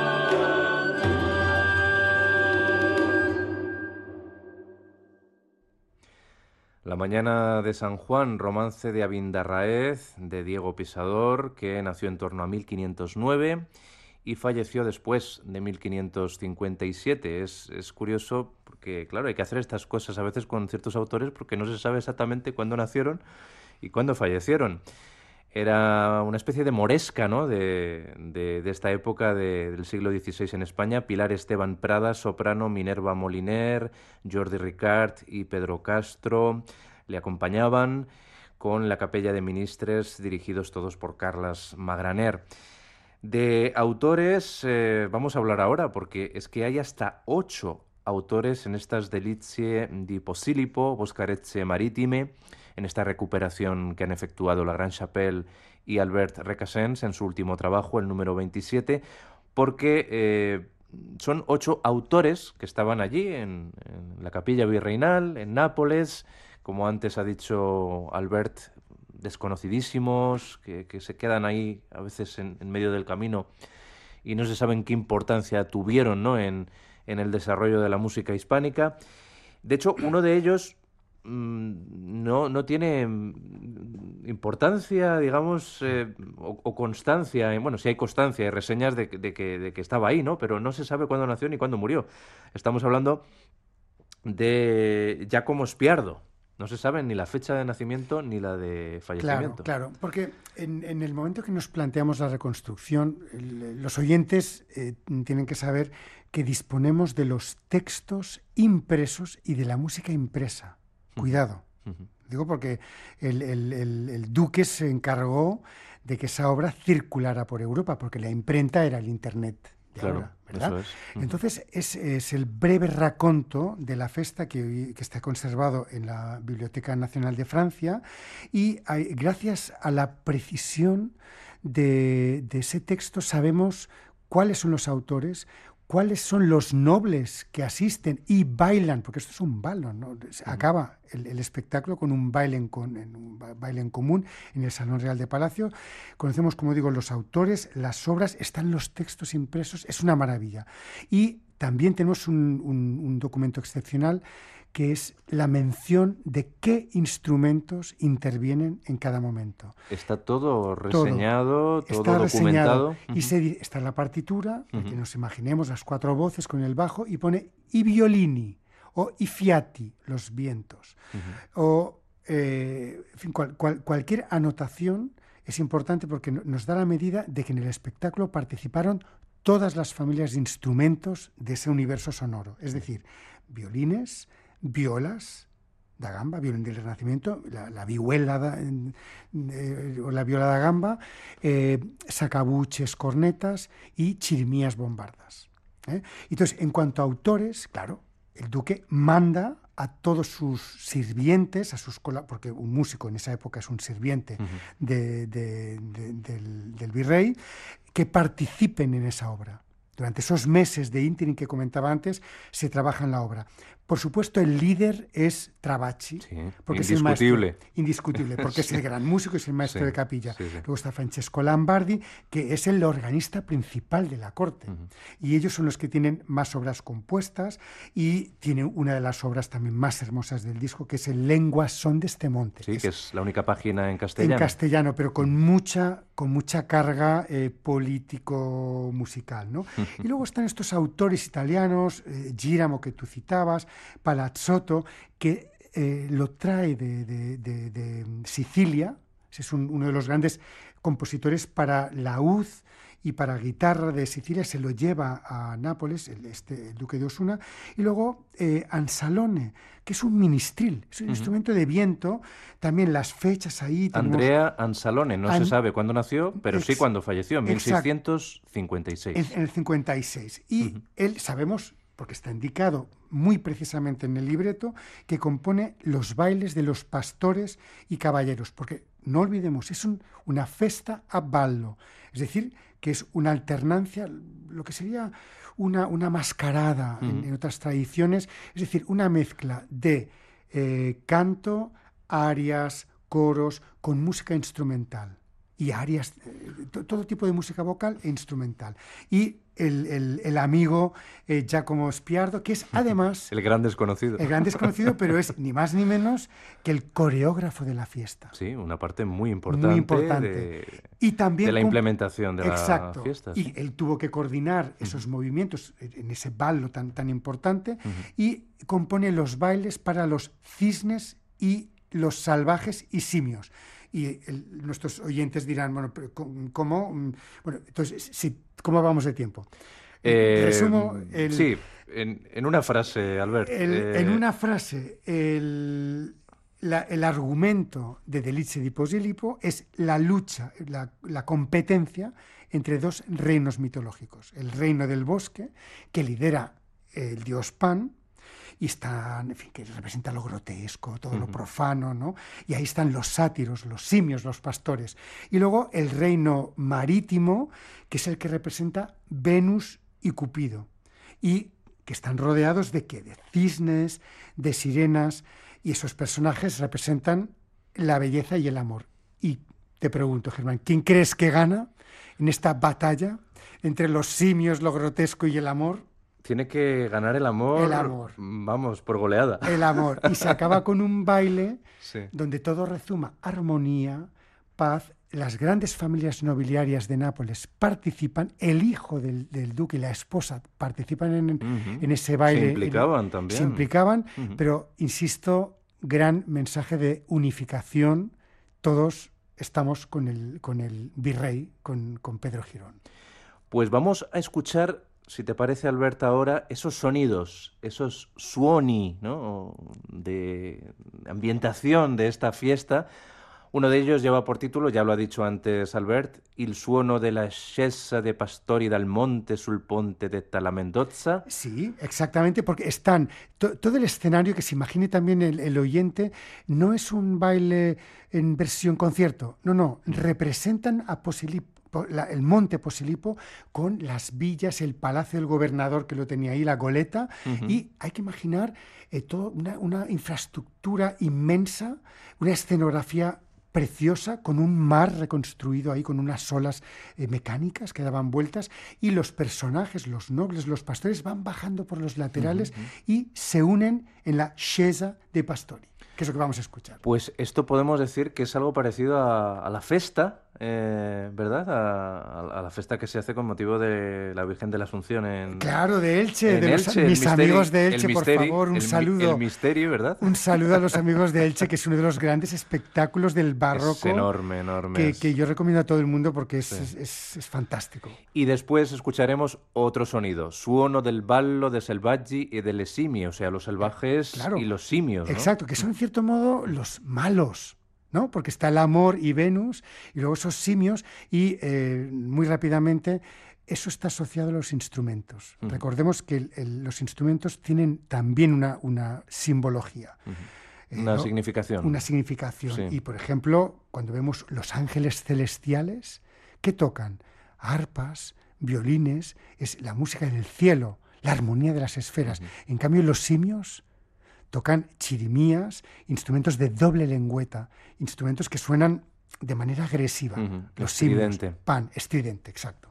La mañana de San Juan, romance de Abindarráez, de Diego Pisador, que nació en torno a 1509 y falleció después de 1557. Es curioso porque, claro, hay que hacer estas cosas a veces con ciertos autores porque no se sabe exactamente cuándo nacieron y cuándo fallecieron. Era una especie de moresca, ¿no?, de esta época del siglo XVI en España. Pilar Esteban Prada, soprano, Minerva Moliner, Jordi Ricard y Pedro Castro le acompañaban, con la Capella de Ministres, dirigidos todos por Carles Magraner. De autores vamos a hablar ahora, porque es que hay hasta 8 autores en estas Delizie di Posillipo, Boscarecce Maritime, en esta recuperación que han efectuado la Gran Chapelle y Albert Recasens en su último trabajo, el número 27, porque son 8 autores que estaban allí en la Capilla Virreinal, en Nápoles, como antes ha dicho Albert, desconocidísimos, que se quedan ahí a veces en medio del camino y no se saben qué importancia tuvieron, ¿no?, en el desarrollo de la música hispánica. De hecho, uno de ellos no tiene importancia, digamos, o constancia. Bueno, sí hay constancia y reseñas de que estaba ahí, ¿no? Pero no se sabe cuándo nació ni cuándo murió. Estamos hablando de Giacomo Spiardo, No se sabe ni la fecha de nacimiento ni la de fallecimiento. Claro, porque en el momento que nos planteamos la reconstrucción, los oyentes tienen que saber que disponemos de los textos impresos y de la música impresa. Cuidado. Digo porque el duque se encargó de que esa obra circulara por Europa, porque la imprenta era el Internet. Claro, ¿verdad? eso es. Entonces es el breve raconto de la festa que está conservado en la Biblioteca Nacional de Francia y gracias a la precisión de ese texto sabemos cuáles son los autores, cuáles son los nobles que asisten y bailan, porque esto es un bailo, ¿no? Acaba el espectáculo con un baile en común en el Salón Real de Palacio. Conocemos, como digo, los autores, las obras, están los textos impresos, es una maravilla. Y también tenemos un documento excepcional que es la mención de qué instrumentos intervienen en cada momento. Está todo reseñado, todo documentado. Y está la partitura, que nos imaginemos las 4 voces con el bajo, y pone i violini o i fiati, los vientos. O en fin, cualquier anotación es importante porque nos da la medida de que en el espectáculo participaron todas las familias de instrumentos de ese universo sonoro. Es decir, violines, violas da gamba, violín del Renacimiento, la vihuela o la viola da gamba, sacabuches, cornetas y chirimías bombardas. Entonces, en cuanto a autores, claro, el duque manda a todos sus sirvientes, porque un músico en esa época es un sirviente del virrey, que participen en esa obra. Durante esos meses de ínterim que comentaba antes, se trabaja en la obra. Por supuesto, el líder es Travacci, porque es el maestro, indiscutible, porque es el gran músico, es el maestro de capilla. Luego está Francesco Lambardi, que es el organista principal de la corte. Y ellos son los que tienen más obras compuestas y tiene una de las obras también más hermosas del disco, que es el Lenguas son de este monte. Sí, que es la única página en castellano. En castellano, pero con mucha carga político-musical, ¿no? Y luego están estos autores italianos, Giramo, que tú citabas, Palazzotto, que lo trae de Sicilia. Es uno de los grandes compositores para laúd y para guitarra de Sicilia, se lo lleva a Nápoles, el duque de Osuna. Y luego Ansalone, que es un ministril, es un instrumento de viento. También las fechas ahí. Andrea Ansalone, no se sabe cuándo nació, pero sí cuándo falleció, en 1656. En el 56. Y él, sabemos, porque está indicado muy precisamente en el libreto, que compone los bailes de los pastores y caballeros, porque no olvidemos, es una festa a ballo, es decir, que es una alternancia, lo que sería una mascarada en otras tradiciones, es decir, una mezcla de canto, arias, coros, con música instrumental. Y arias, todo tipo de música vocal e instrumental. Y el amigo Giacomo Spiardo, que es además... El gran desconocido. El gran desconocido, pero es ni más ni menos que el coreógrafo de la fiesta. Sí, una parte muy importante. Y también de la implementación de la fiesta. Y él tuvo que coordinar esos movimientos en ese ballo tan importante y compone los bailes para los cisnes y los salvajes y simios. Y nuestros oyentes dirán, bueno, ¿cómo? Bueno, entonces, sí, ¿cómo vamos de tiempo? Resumo sí, en una frase, Albert. En una frase, el argumento de Delizia di Posillipo es la lucha, la competencia entre dos reinos mitológicos. El reino del bosque, que lidera el dios Pan, y están, en fin, que representa lo grotesco, todo lo profano, ¿no? Y ahí están los sátiros, los simios, los pastores. Y luego el reino marítimo, que es el que representa Venus y Cupido. Y que están rodeados de ¿qué? De cisnes, de sirenas, y esos personajes representan la belleza y el amor. Y te pregunto, Germán, ¿quién crees que gana en esta batalla entre los simios, lo grotesco y el amor? Tiene que ganar el amor. El amor. Vamos, por goleada. El amor. Y se acaba con un baile donde todo rezuma armonía, paz. Las grandes familias nobiliarias de Nápoles participan, el hijo del duque y la esposa participan en ese baile. Se implicaban también. Se implicaban, pero, insisto, gran mensaje de unificación. Todos estamos con el virrey, con Pedro Girón. Pues vamos a escuchar, si te parece, Albert, ahora esos sonidos, esos suoni, ¿no?, de ambientación de esta fiesta. Uno de ellos lleva por título, ya lo ha dicho antes Albert, Il suono della scesa de Pastori dal monte sul ponte de Talamendozza. Sí, exactamente, porque están todo el escenario, que se imagine también el oyente, no es un baile en versión concierto, no, representan a el monte Posilipo con las villas, el palacio del gobernador que lo tenía ahí, la goleta, y hay que imaginar toda una infraestructura inmensa, una escenografía preciosa, con un mar reconstruido ahí, con unas olas mecánicas que daban vueltas, y los personajes, los nobles, los pastores, van bajando por los laterales y se unen en la scesa de Pastori, que es lo que vamos a escuchar. Pues esto podemos decir que es algo parecido a la festa, ¿verdad? A la festa que se hace con motivo de la Virgen de la Asunción en... Claro, de Elche, de Elche, mis amigos de Elche, por favor, un saludo. El misterio, ¿verdad? Un saludo a los amigos de Elche, que es uno de los grandes espectáculos del barroco. Es enorme. Que yo recomiendo a todo el mundo porque es fantástico. Y después escucharemos otro sonido, suono del ballo de selvaggi y delle scimmie, o sea, los salvajes y los simios, ¿no? Exacto, que son en cierto modo los malos, ¿no? Porque está el amor y Venus, y luego esos simios, y muy rápidamente eso está asociado a los instrumentos. Recordemos que los instrumentos tienen también una simbología. Una significación. Una significación. Sí. Y, por ejemplo, cuando vemos los ángeles celestiales, ¿qué tocan? Arpas, violines, es la música del cielo, la armonía de las esferas. En cambio, los simios tocan chirimías, instrumentos de doble lengüeta, instrumentos que suenan de manera agresiva. Los simios, estridente, exacto.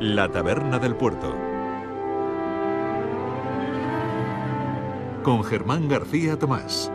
La Taberna del Puerto. Con Germán García Tomás.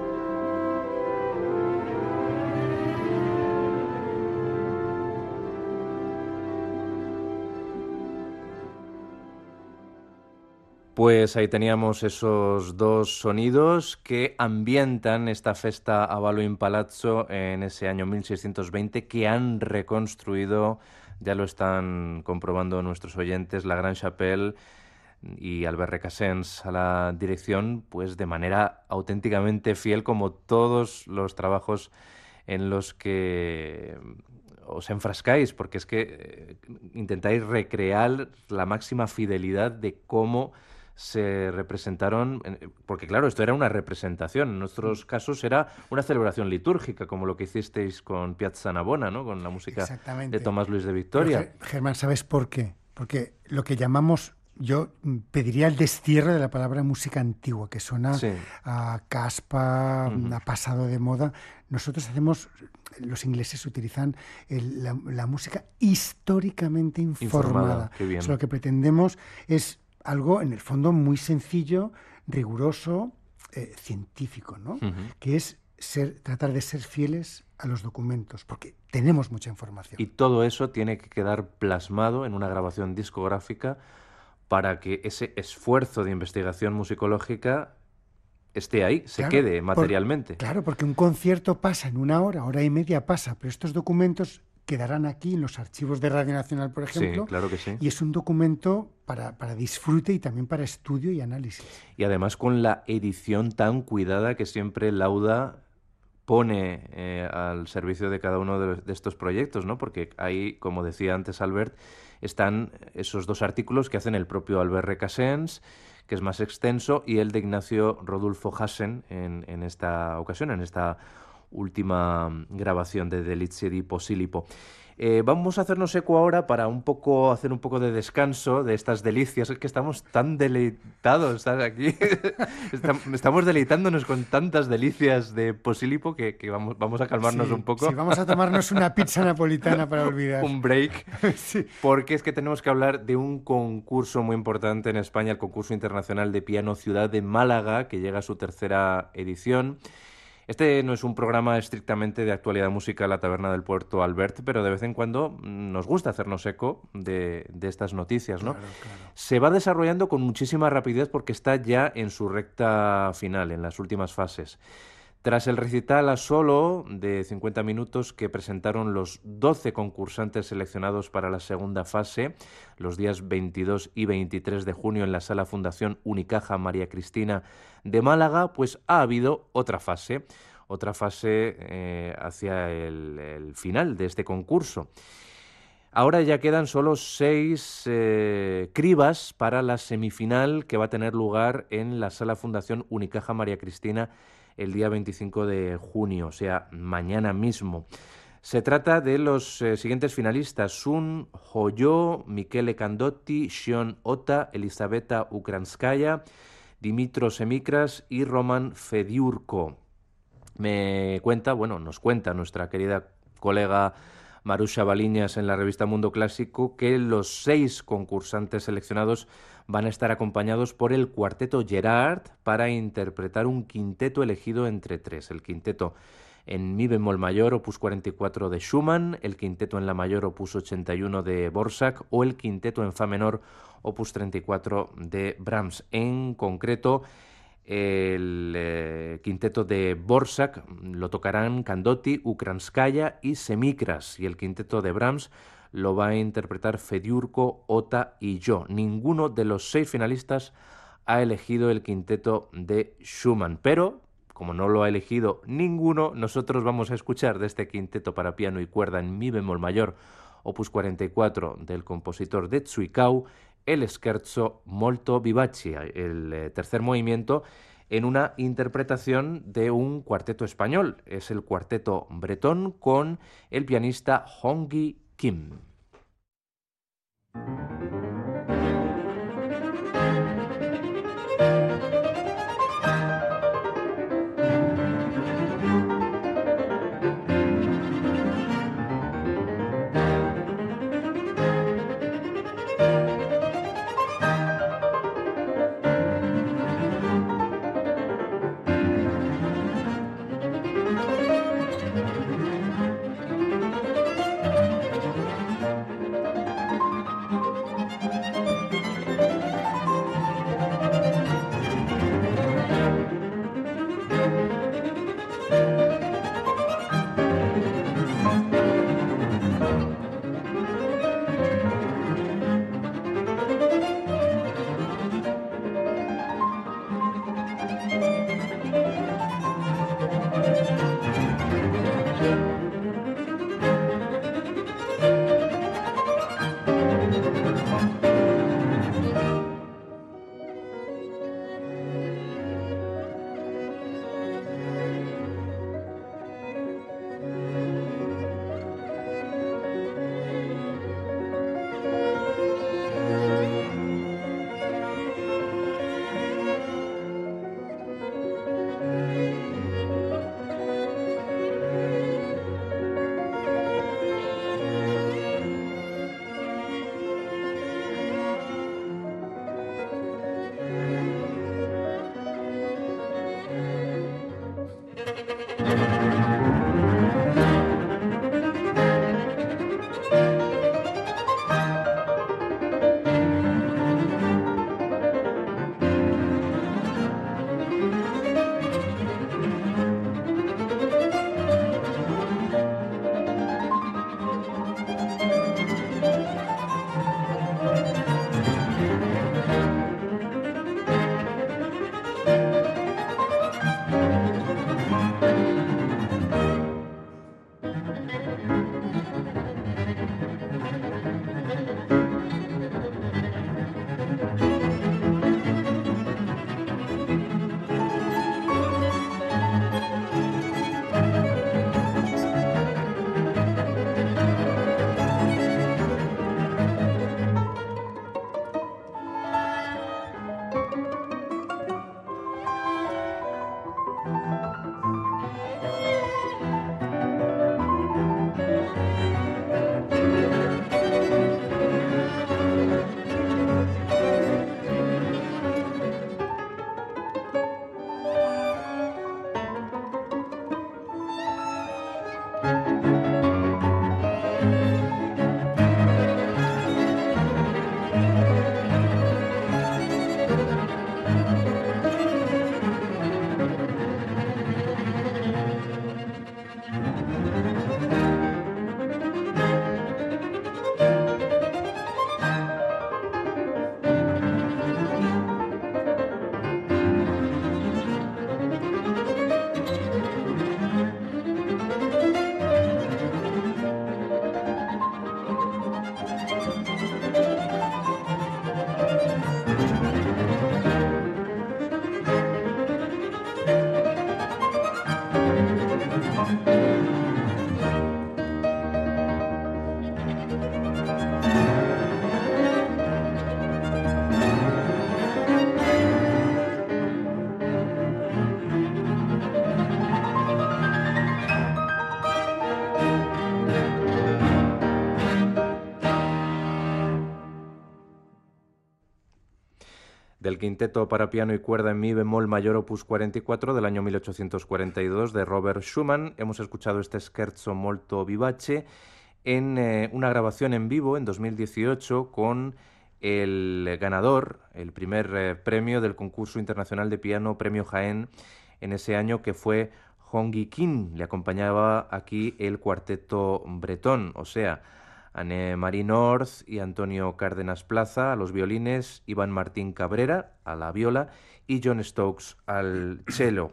Pues ahí teníamos esos dos sonidos que ambientan esta festa a Ballo in Palazzo en ese año 1620, que han reconstruido, ya lo están comprobando nuestros oyentes, la Gran Chapelle y Albert Recasens a la dirección, pues de manera auténticamente fiel, como todos los trabajos en los que os enfrascáis, porque es que intentáis recrear la máxima fidelidad de cómo se representaron, porque claro, esto era una representación, en nuestros casos era una celebración litúrgica, como lo que hicisteis con Piazza Navona, ¿no? Con la música de Tomás Luis de Victoria. Pero, Germán, ¿sabes por qué? Porque lo que llamamos, yo pediría el destierro de la palabra música antigua, que suena a caspa, a pasado de moda. Nosotros hacemos, los ingleses utilizan la música históricamente informada. Qué bien. Lo que pretendemos es algo, en el fondo, muy sencillo, riguroso, científico, ¿no? Que es tratar de ser fieles a los documentos, porque tenemos mucha información. Y todo eso tiene que quedar plasmado en una grabación discográfica para que ese esfuerzo de investigación musicológica esté ahí, se quede materialmente. Claro, porque un concierto pasa en una hora y media pasa, pero estos documentos quedarán aquí en los archivos de Radio Nacional, por ejemplo. Sí, claro que sí. Y es un documento para disfrute y también para estudio y análisis. Y además con la edición tan cuidada que siempre Lauda pone al servicio de cada uno de estos proyectos, ¿no? Porque ahí, como decía antes Albert, están esos dos artículos que hacen el propio Albert Recasens, que es más extenso, y el de Ignacio Rodulfo Hassen en esta ocasión, en esta última grabación de Delizie di Posillipo. Vamos a hacernos eco ahora para hacer un poco de descanso de estas delicias. Es que estamos tan deleitados aquí. Estamos deleitándonos con tantas delicias de Posillipo que vamos a calmarnos un poco. Sí, vamos a tomarnos una pizza napolitana para olvidar. Un break. Sí. Porque es que tenemos que hablar de un concurso muy importante en España, el Concurso Internacional de Piano Ciudad de Málaga, que llega a su tercera edición. Este no es un programa estrictamente de actualidad musical, La Taberna del Puerto, Albert, pero de vez en cuando nos gusta hacernos eco de estas noticias, ¿no? Claro. Se va desarrollando con muchísima rapidez porque está ya en su recta final, en las últimas fases. Tras el recital a solo de 50 minutos que presentaron los 12 concursantes seleccionados para la segunda fase, los días 22 y 23 de junio en la Sala Fundación Unicaja María Cristina de Málaga, pues ha habido otra fase hacia el final de este concurso. Ahora ya quedan solo 6 cribas para la semifinal que va a tener lugar en la Sala Fundación Unicaja María Cristina el día 25 de junio, o sea, mañana mismo. Se trata de los siguientes finalistas: Sun Hoyo, Michele Candotti, Shion Ota, Elisabeta Ukranskaya, Dimitros Semikras y Roman Fediurko. Nos cuenta nuestra querida colega Marusha Baliñas en la revista Mundo Clásico que los 6 concursantes seleccionados van a estar acompañados por el Cuarteto Gerard para interpretar un quinteto elegido entre 3. El quinteto en mi bemol mayor, opus 44 de Schumann, el quinteto en la mayor, opus 81 de Dvořák, o el quinteto en fa menor, opus 34 de Brahms. En concreto, el quinteto de Dvořák lo tocarán Candotti, Ukranskaya y Semikras, y el quinteto de Brahms lo va a interpretar Fediurko, Ota y yo. Ninguno de los 6 finalistas ha elegido el quinteto de Schumann, pero como no lo ha elegido ninguno, nosotros vamos a escuchar de este quinteto para piano y cuerda en mi bemol mayor, opus 44 del compositor de Zwickau, el Scherzo molto vivace, el tercer movimiento, en una interpretación de un cuarteto español. Es el cuarteto bretón con el pianista Hong-gi Kim. Del quinteto para piano y cuerda en mi bemol mayor opus 44 del año 1842 de Robert Schumann. Hemos escuchado este Scherzo molto vivace en una grabación en vivo en 2018 con el ganador, el primer premio del concurso internacional de piano Premio Jaén en ese año, que fue Hongi Kim. Le acompañaba aquí el cuarteto bretón, o sea, Anne-Marie North y Antonio Cárdenas Plaza a los violines, Iván Martín Cabrera a la viola y John Stokes al cello.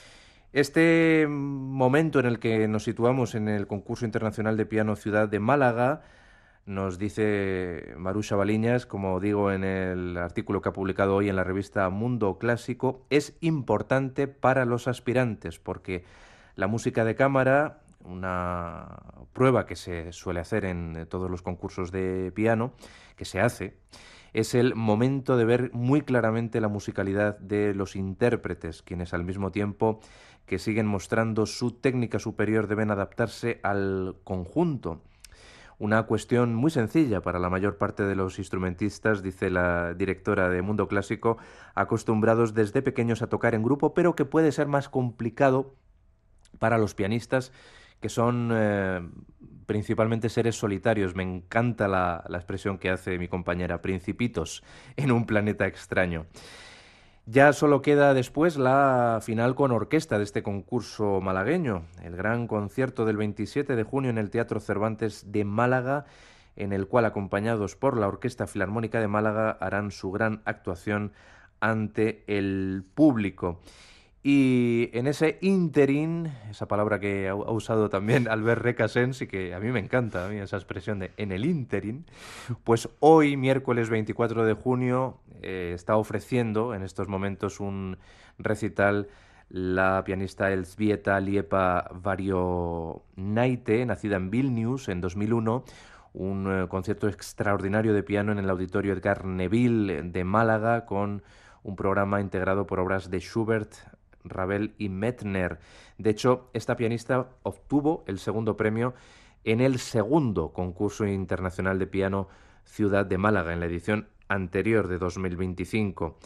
Este momento en el que nos situamos en el concurso internacional de piano Ciudad de Málaga, nos dice Marusha Baliñas, como digo en el artículo que ha publicado hoy en la revista Mundo Clásico, es importante para los aspirantes porque la música de cámara, una prueba que se suele hacer en todos los concursos de piano, que se hace, es el momento de ver muy claramente la musicalidad de los intérpretes, quienes al mismo tiempo que siguen mostrando su técnica superior deben adaptarse al conjunto. Una cuestión muy sencilla para la mayor parte de los instrumentistas, dice la directora de Mundo Clásico, acostumbrados desde pequeños a tocar en grupo, pero que puede ser más complicado para los pianistas, que son principalmente seres solitarios. Me encanta la expresión que hace mi compañera, principitos en un planeta extraño. Ya solo queda después la final con orquesta de este concurso malagueño, el gran concierto del 27 de junio en el Teatro Cervantes de Málaga, en el cual, acompañados por la Orquesta Filarmónica de Málaga, harán su gran actuación ante el público. Y en ese ínterin, esa palabra que ha usado también Albert Recasens y que a mí me encanta, a mí esa expresión de en el ínterin, pues hoy, miércoles 24 de junio, está ofreciendo en estos momentos un recital la pianista Elzbieta Liepa Varionaite, nacida en Vilnius en 2001, un concierto extraordinario de piano en el Auditorio Edgar Neville de Málaga, con un programa integrado por obras de Schubert, Ravel y Mettner. De hecho, esta pianista obtuvo el segundo premio en el segundo concurso internacional de piano Ciudad de Málaga, en la edición anterior de 2025.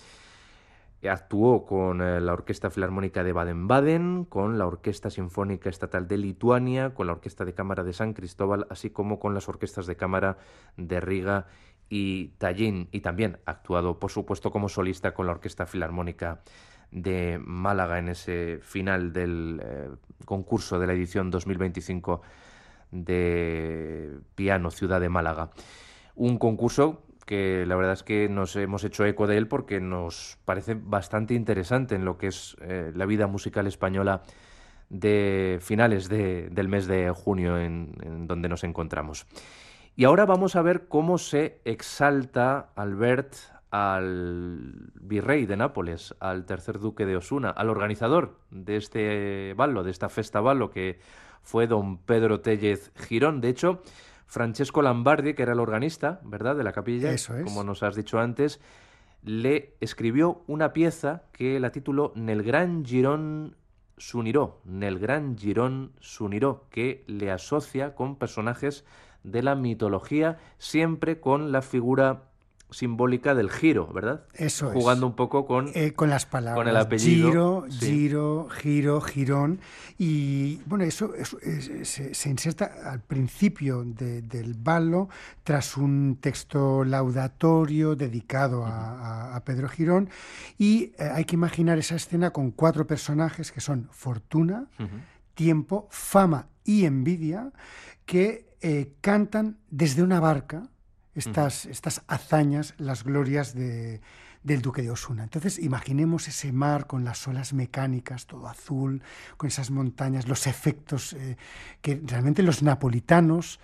Actuó con la Orquesta Filarmónica de Baden-Baden, con la Orquesta Sinfónica Estatal de Lituania, con la Orquesta de Cámara de San Cristóbal, así como con las orquestas de cámara de Riga y Tallinn. Y también ha actuado, por supuesto, como solista con la Orquesta Filarmónica de Málaga en ese final del concurso de la edición 2025 de piano Ciudad de Málaga. Un concurso que la verdad es que nos hemos hecho eco de él porque nos parece bastante interesante en lo que es la vida musical española de finales del mes de junio en donde nos encontramos. Y ahora vamos a ver cómo se exalta Albert al virrey de Nápoles, al tercer duque de Osuna, al organizador de este ballo, de esta festa ballo, que fue don Pedro Téllez Girón. De hecho, Francesco Lambardi, que era el organista, ¿verdad?, de la capilla, Eso es. como nos has dicho antes, le escribió una pieza que la tituló Nel Gran Girón S'unirò, Nel Gran Girón S'unirò, que le asocia con personajes de la mitología, siempre con la figura simbólica del giro, ¿verdad? Eso es. Jugando un poco con las palabras. con el apellido. Giro, Sí. giro, giro, girón. Y bueno, eso se inserta al principio del ballo, tras un texto laudatorio dedicado a Pedro Girón. Y hay que imaginar esa escena con 4 personajes que son Fortuna, Tiempo, Fama y Envidia, que cantan desde una barca estas hazañas, las glorias del duque de Osuna. Entonces, imaginemos ese mar con las olas mecánicas, todo azul, con esas montañas, los efectos que realmente los napolitanos,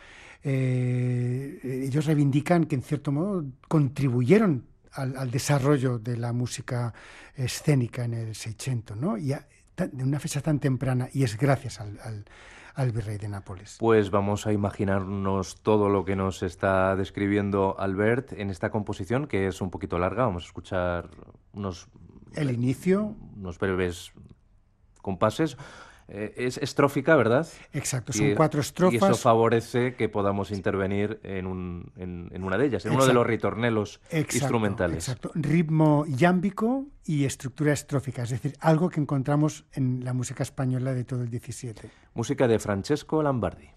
ellos reivindican que en cierto modo contribuyeron al desarrollo de la música escénica en el Seicento, ¿no? Y de una fecha tan temprana, y es gracias al virrey de Nápoles. Pues vamos a imaginarnos todo lo que nos está describiendo Albert en esta composición, que es un poquito larga. Vamos a escuchar El inicio. unos breves compases. Es estrófica, ¿verdad? Exacto, son 4 estrofas. Y eso favorece que podamos intervenir en una de ellas, en uno de los ritornelos instrumentales. Exacto, ritmo yámbico y estructura estrófica, es decir, algo que encontramos en la música española de todo el XVII. Música de Francesco Lambardi.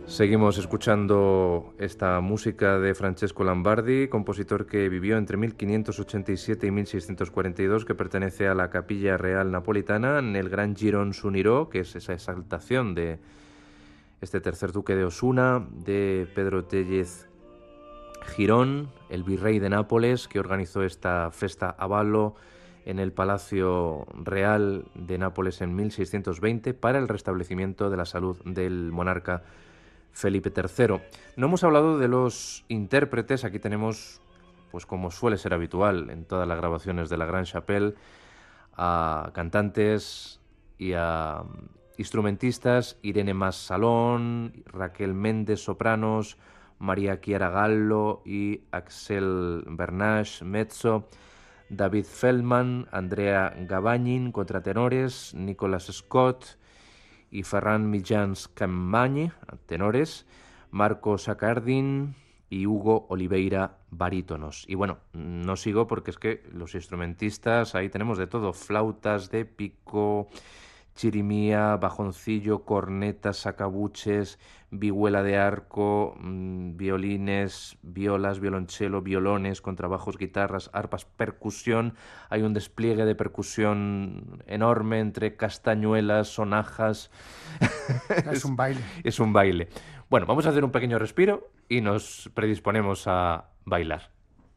Seguimos escuchando esta música de Francesco Lambardi, compositor que vivió entre 1587 y 1642, que pertenece a la Capilla Real Napolitana en el Gran Girón Suniró, que es esa exaltación de este tercer duque de Osuna, de Pedro Téllez Girón, el virrey de Nápoles, que organizó esta festa a ballo en el Palacio Real de Nápoles en 1620 para el restablecimiento de la salud del monarca Felipe III. No hemos hablado de los intérpretes. Aquí tenemos, pues como suele ser habitual en todas las grabaciones de la Gran Chapelle, a cantantes y a instrumentistas: Irene Mas Salón, Raquel Méndez sopranos, María Chiara Gallo y Axel Bernache mezzo, David Feldman, Andrea Gavagnin contratenores, Nicholas Scott y Ferran Mitjans Campmany, tenores, Marco Sacardin y Hugo Oliveira, barítonos. Y bueno, no sigo porque es que los instrumentistas, ahí tenemos de todo: flautas de pico, chirimía, bajoncillo, cornetas, sacabuches, vihuela de arco, violines, violas, violonchelo, violones, contrabajos, guitarras, arpas, percusión. Hay un despliegue de percusión enorme entre castañuelas, sonajas. Es un baile. Es un baile. Bueno, vamos a hacer un pequeño respiro y nos predisponemos a bailar.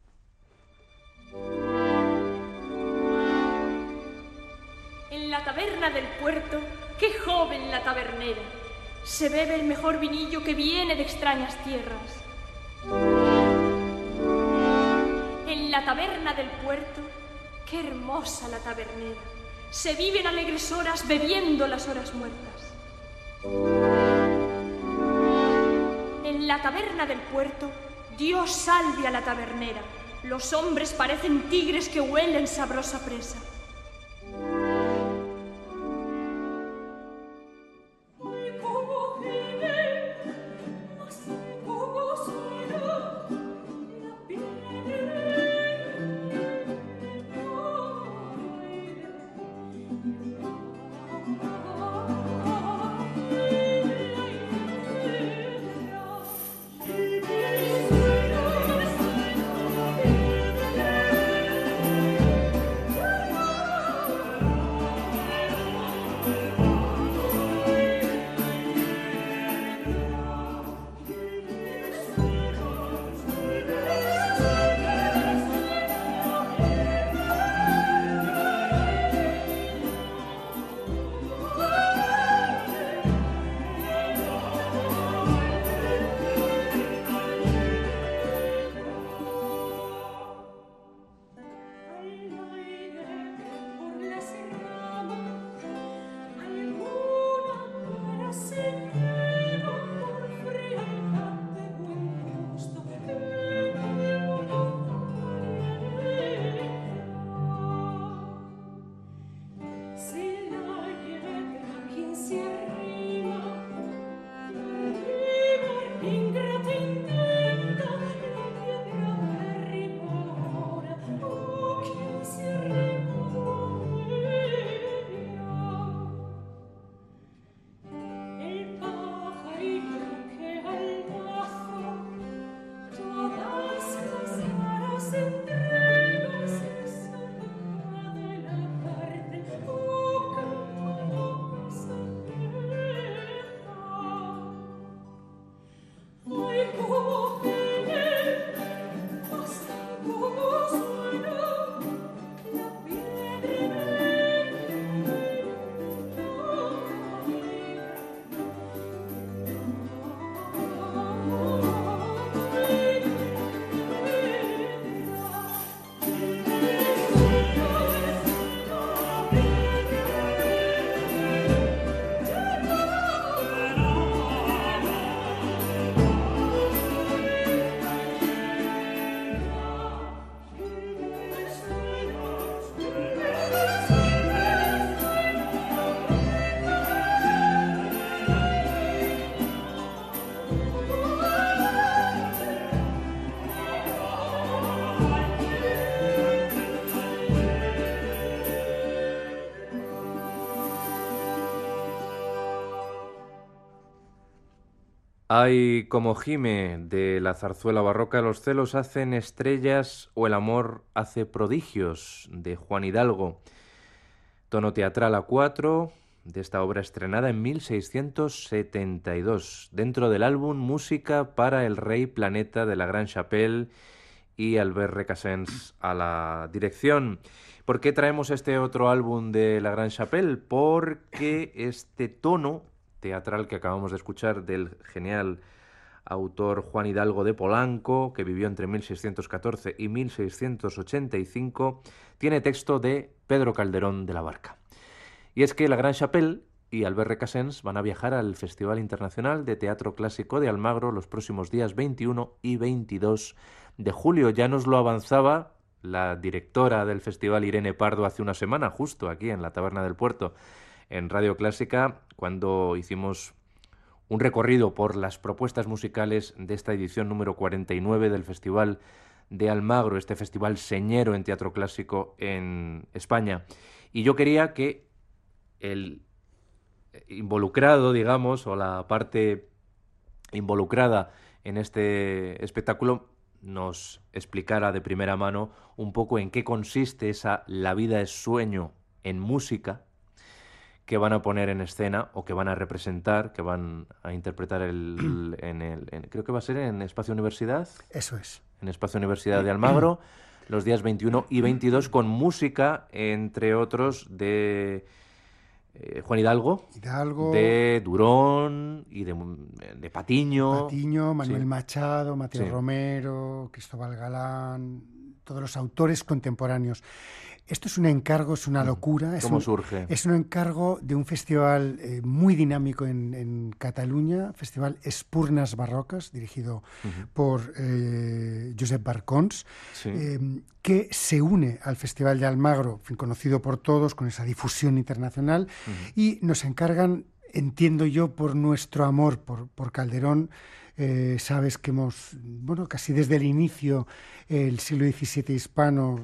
En la taberna del puerto, qué joven la tabernera. Se bebe el mejor vinillo que viene de extrañas tierras. En la taberna del puerto, qué hermosa la tabernera. Se viven alegres horas bebiendo las horas muertas. En la taberna del puerto, Dios salve a la tabernera. Los hombres parecen tigres que huelen sabrosa presa. Ay, como gime de la zarzuela barroca, los celos hacen estrellas o el amor hace prodigios, de Juan Hidalgo. Tono teatral a 4 de esta obra estrenada en 1672, dentro del álbum Música para el Rey Planeta de la Gran Chapelle y Albert Recassens a la dirección. ¿Por qué traemos este otro álbum de la Gran Chapelle? Porque este tono teatral que acabamos de escuchar del genial autor Juan Hidalgo de Polanco, que vivió entre 1614 y 1685, tiene texto de Pedro Calderón de la Barca. Y es que la Gran Chapelle y Albert Recassens van a viajar al Festival Internacional de Teatro Clásico de Almagro los próximos días 21 y 22 de julio. Ya nos lo avanzaba la directora del festival, Irene Pardo, hace una semana, justo aquí en la Taberna del Puerto, en Radio Clásica, cuando hicimos un recorrido por las propuestas musicales de esta edición número 49 del Festival de Almagro, este festival señero en teatro clásico en España. Y yo quería que el involucrado, digamos, o la parte involucrada en este espectáculo nos explicara de primera mano un poco en qué consiste esa La vida es sueño en música que van a poner en escena o que van a representar, que van a interpretar creo que va a ser en Espacio Universidad. Eso es. En Espacio Universidad de Almagro, los días 21 y 22, con música, entre otros, de Juan Hidalgo, de Durón y de Patiño. Manuel Sí. Machado, Mateo Sí. Romero, Cristóbal Galán, todos los autores contemporáneos. Esto es un encargo, es una locura. ¿Cómo surge? Es un encargo de un festival muy dinámico en Cataluña, Festival Espurnas Barrocas, dirigido por Josep Barcons, Sí. que se une al Festival de Almagro, en fin, conocido por todos, con esa difusión internacional, y nos encargan, entiendo yo, por nuestro amor por Calderón. Sabes que hemos, casi desde el inicio, el siglo XVII hispano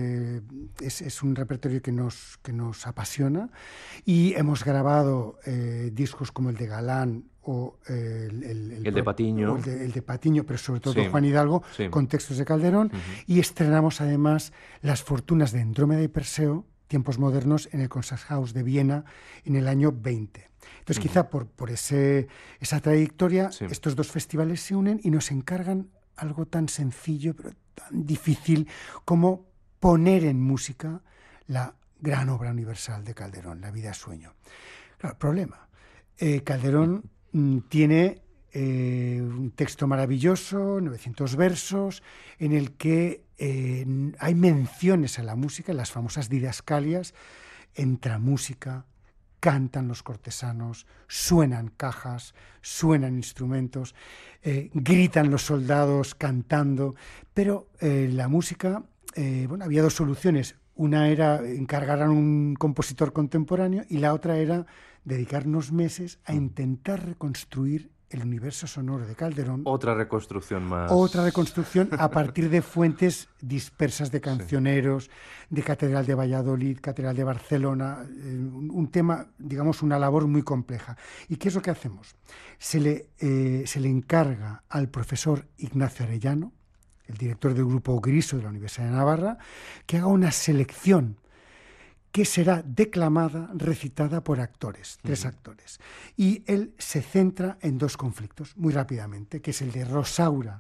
es un repertorio que nos apasiona, y hemos grabado discos como el de Galán o el de Patiño. o el de Patiño, pero sobre todo Sí. Juan Hidalgo, Sí. con textos de Calderón, y estrenamos además Las fortunas de Andrómeda y Perseo, tiempos modernos, en el Concerthaus de Viena en el año 20. Entonces, quizá por esa trayectoria, Sí. estos dos festivales se unen y nos encargan algo tan sencillo, pero tan difícil, como poner en música la gran obra universal de Calderón, La vida es sueño. Claro, problema. Calderón tiene un texto maravilloso, 900 versos, en el que hay menciones a la música, las famosas didascalias. Entra música, cantan los cortesanos, suenan cajas, suenan instrumentos, gritan los soldados cantando, pero la música, había dos soluciones. Una era encargar a un compositor contemporáneo, y la otra era dedicarnos meses a intentar reconstruir el universo sonoro de Calderón. Otra reconstrucción más. Otra reconstrucción a partir de fuentes dispersas de cancioneros, de Catedral de Valladolid, Catedral de Barcelona, un tema, digamos, una labor muy compleja. ¿Y qué es lo que hacemos? Se le encarga al profesor Ignacio Arellano, el director del Grupo Griso de la Universidad de Navarra, que haga una selección que será declamada, recitada por actores, 3 actores. Y él se centra en 2 conflictos, muy rápidamente, que es el de Rosaura,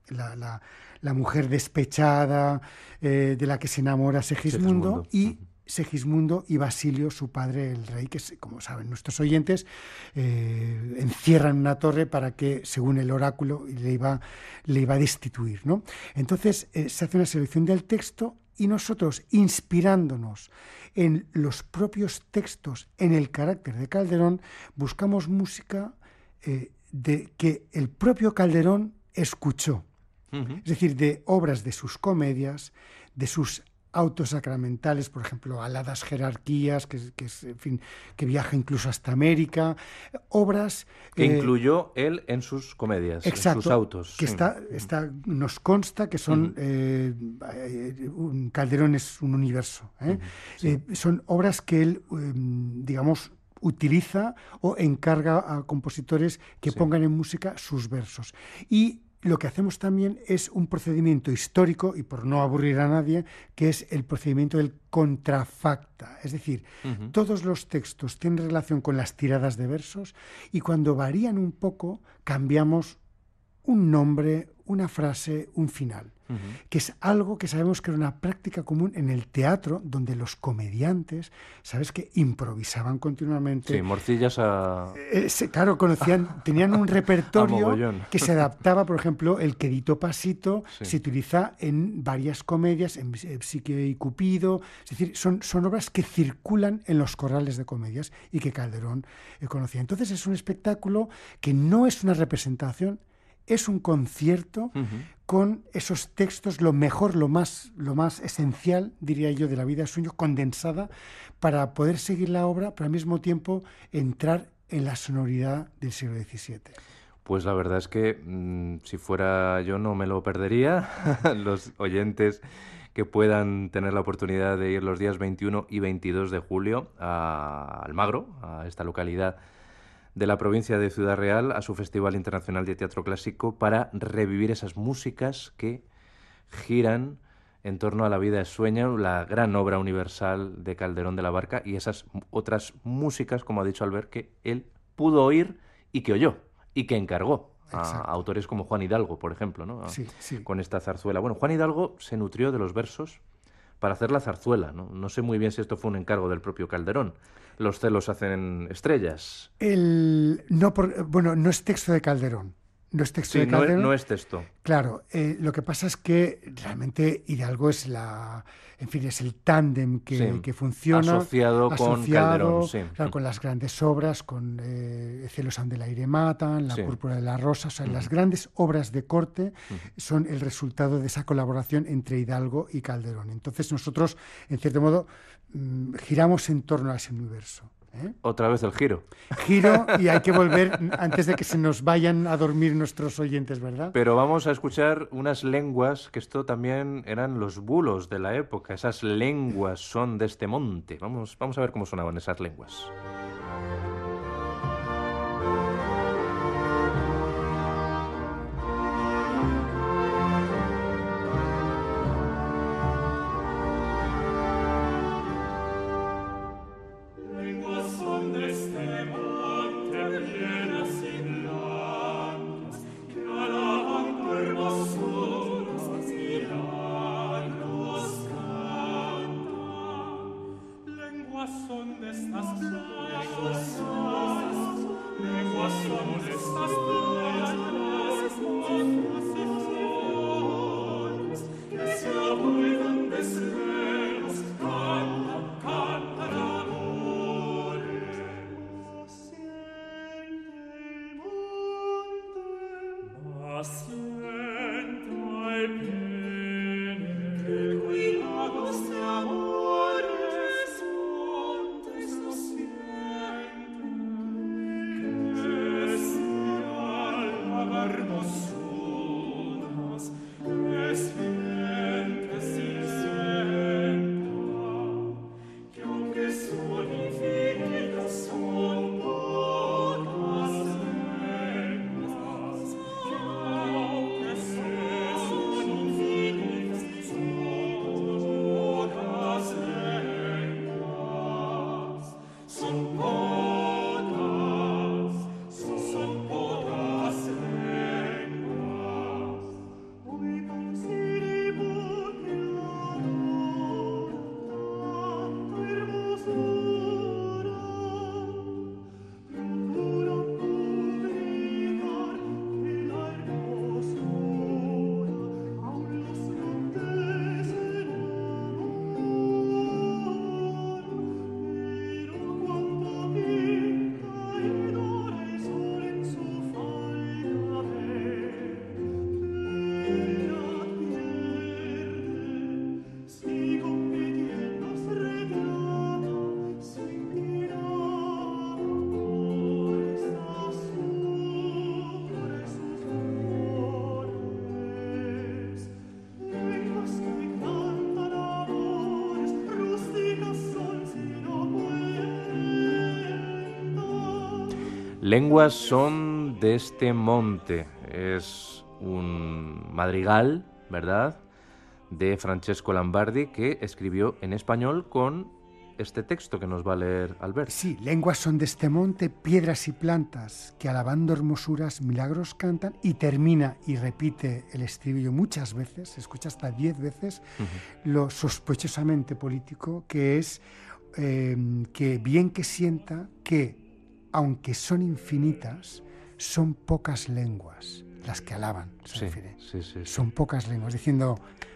la mujer despechada, de la que se enamora Segismundo, y Segismundo y Basilio, su padre, el rey, que, como saben nuestros oyentes, encierran una torre para que, según el oráculo, le iba a destituir, ¿no? Entonces, se hace una selección del texto, y nosotros, inspirándonos en los propios textos, en el carácter de Calderón, buscamos música que el propio Calderón escuchó. Es decir, de obras de sus comedias, de sus autos sacramentales, por ejemplo, Aladas Jerarquías, que viaja incluso hasta América, obras que incluyó él en sus comedias, exacto, en sus autos. Que nos consta que son Calderón es un universo. Son obras que él, digamos, utiliza o encarga a compositores que pongan en música sus versos. Y lo que hacemos también es un procedimiento histórico, y por no aburrir a nadie, que es el procedimiento del contrafacta. Es decir, todos los textos tienen relación con las tiradas de versos y cuando varían un poco cambiamos un nombre, una frase, un final. Que es algo que sabemos que era una práctica común en el teatro, donde los comediantes, ¿sabes?, que improvisaban continuamente. Sí, morcillas a... claro, tenían un repertorio que se adaptaba, por ejemplo, el quedito pasito se utiliza en varias comedias, en Psique y Cupido, es decir, son obras que circulan en los corrales de comedias y que Calderón conocía. Entonces es un espectáculo que no es una representación, es un concierto con esos textos, lo mejor, lo más esencial, diría yo, de la vida de Sueño, condensada para poder seguir la obra, pero al mismo tiempo entrar en la sonoridad del siglo XVII. Pues la verdad es que si fuera yo no me lo perdería. Los oyentes que puedan tener la oportunidad de ir los días 21 y 22 de julio a Almagro, a esta localidad de la provincia de Ciudad Real, a su Festival Internacional de Teatro Clásico, para revivir esas músicas que giran en torno a la vida de Sueño, la gran obra universal de Calderón de la Barca, y esas otras músicas, como ha dicho Albert, que él pudo oír y que oyó y que encargó a autores como Juan Hidalgo, por ejemplo, ¿no? Con esta zarzuela. Bueno, Juan Hidalgo se nutrió de los versos para hacer la zarzuela, ¿no? No sé muy bien si esto fue un encargo del propio Calderón. Los celos hacen estrellas. No es texto de Calderón. No es texto de Calderón. No es texto. Claro, lo que pasa es que realmente Hidalgo es es el tándem que funciona. Asociado con Calderón, claro, con las grandes obras, con Celos ande el aire matan, La púrpura de la rosa. O sea, las grandes obras de corte son el resultado de esa colaboración entre Hidalgo y Calderón. Entonces nosotros, en cierto modo, giramos en torno a ese universo. Otra vez el giro. Giro, y hay que volver antes de que se nos vayan a dormir nuestros oyentes, ¿verdad? Pero vamos a escuchar unas lenguas, que esto también eran los bulos de la época. Esas lenguas son de este monte. Vamos a ver cómo sonaban esas lenguas. Lenguas son de este monte. Es un madrigal, ¿verdad?, de Francesco Lambardi, que escribió en español con este texto que nos va a leer Albert. Sí, lenguas son de este monte, piedras y plantas, que alabando hermosuras milagros cantan, y termina y repite el estribillo muchas veces, se escucha hasta 10 veces, lo sospechosamente político, que es que bien que sienta que, aunque son infinitas, son pocas lenguas las que alaban, se refiere. Sí. Son pocas lenguas, diciendo,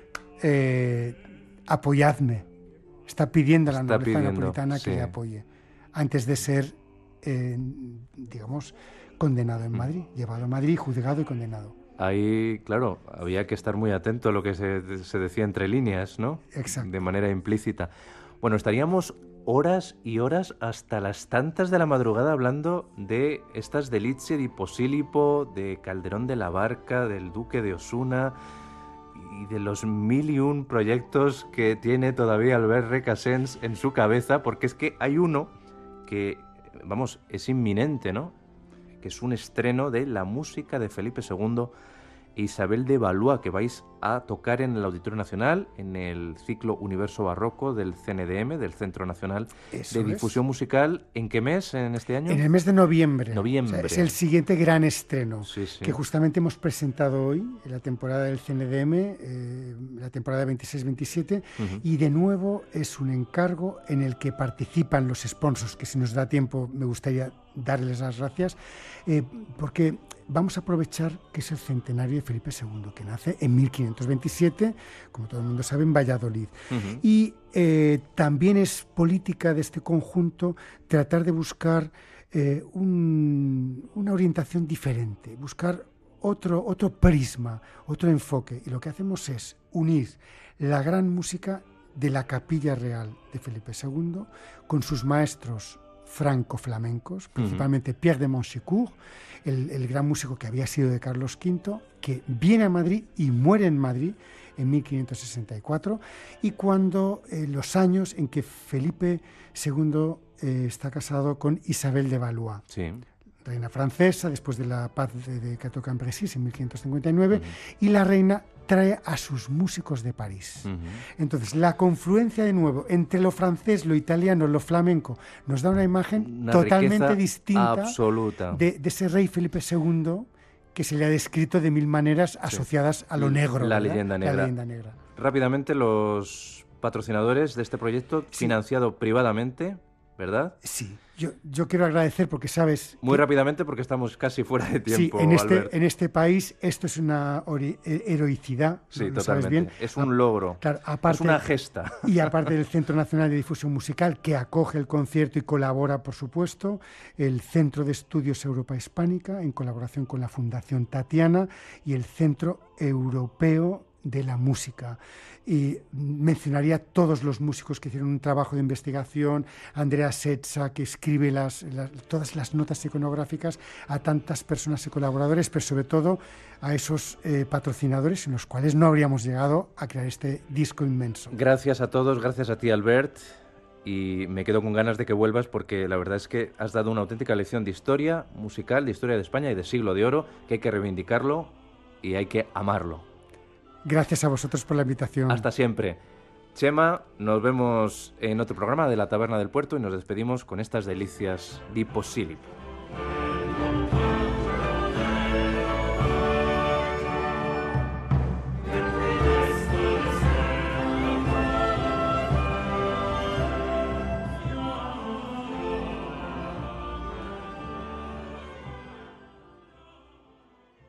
apoyadme. Está pidiendo a la nobleza napolitana que le apoye, antes de ser, digamos, condenado en Madrid, llevado a Madrid, juzgado y condenado. Ahí, claro, había que estar muy atento a lo que se decía entre líneas, ¿no? Exacto. De manera implícita. Bueno, estaríamos horas y horas hasta las tantas de la madrugada hablando de estas delizie di Posillipo, de Calderón de la Barca, del Duque de Osuna y de los 1001 proyectos que tiene todavía Albert Recasens en su cabeza, porque es que hay uno que, vamos, es inminente, ¿no?, que es un estreno de la música de Felipe II e Isabel de Valois, que vais a tocar en el Auditorio Nacional, en el ciclo Universo Barroco del CNDM, del Centro Nacional de Difusión Musical. ¿En qué mes en este año? En el mes de noviembre. Noviembre. O sea, es el siguiente gran estreno, sí. que justamente hemos presentado hoy, en la temporada del CNDM, la temporada 26-27, y de nuevo es un encargo en el que participan los sponsors, que si nos da tiempo me gustaría darles las gracias, porque vamos a aprovechar que es el centenario de Felipe II, que nace en 1527, como todo el mundo sabe, en Valladolid. Y también es política de este conjunto tratar de buscar una orientación diferente, buscar otro prisma, otro enfoque. Y lo que hacemos es unir la gran música de la Capilla Real de Felipe II con sus maestros franco-flamencos, principalmente Pierre de Montsécourt, el gran músico que había sido de Carlos V, que viene a Madrid y muere en Madrid en 1564, y cuando los años en que Felipe II está casado con Isabel de Valois, reina francesa, después de la paz de Cateau-Cambrésis en 1559, y la reina trae a sus músicos de París. Entonces, la confluencia de nuevo entre lo francés, lo italiano, lo flamenco, nos da una imagen totalmente distinta absoluta de ese rey Felipe II, que se le ha descrito de mil maneras asociadas a lo negro. La leyenda negra. La leyenda negra. Rápidamente, los patrocinadores de este proyecto, financiado privadamente, ¿verdad? Sí. Yo quiero agradecer porque sabes... Muy rápidamente, porque estamos casi fuera de tiempo, sí, Albert. en este país esto es una heroicidad. Sí, ¿no? totalmente. Sabes bien. Es un logro, claro, aparte, es una gesta. Y aparte del Centro Nacional de Difusión Musical, que acoge el concierto y colabora, por supuesto, el Centro de Estudios Europa Hispánica, en colaboración con la Fundación Tatiana, y el Centro Europeo de la Música. Y mencionaría todos los músicos que hicieron un trabajo de investigación, Andrea Setza, que escribe todas las notas iconográficas, a tantas personas y colaboradores, pero sobre todo a esos patrocinadores sin los cuales no habríamos llegado a crear este disco inmenso. Gracias a todos, gracias a ti, Albert, y me quedo con ganas de que vuelvas, porque la verdad es que has dado una auténtica lección de historia musical, de historia de España y de Siglo de Oro, que hay que reivindicarlo y hay que amarlo. Gracias a vosotros por la invitación. Hasta siempre. Chema, nos vemos en otro programa de La Taberna del Puerto y nos despedimos con estas delicias di Posillipo.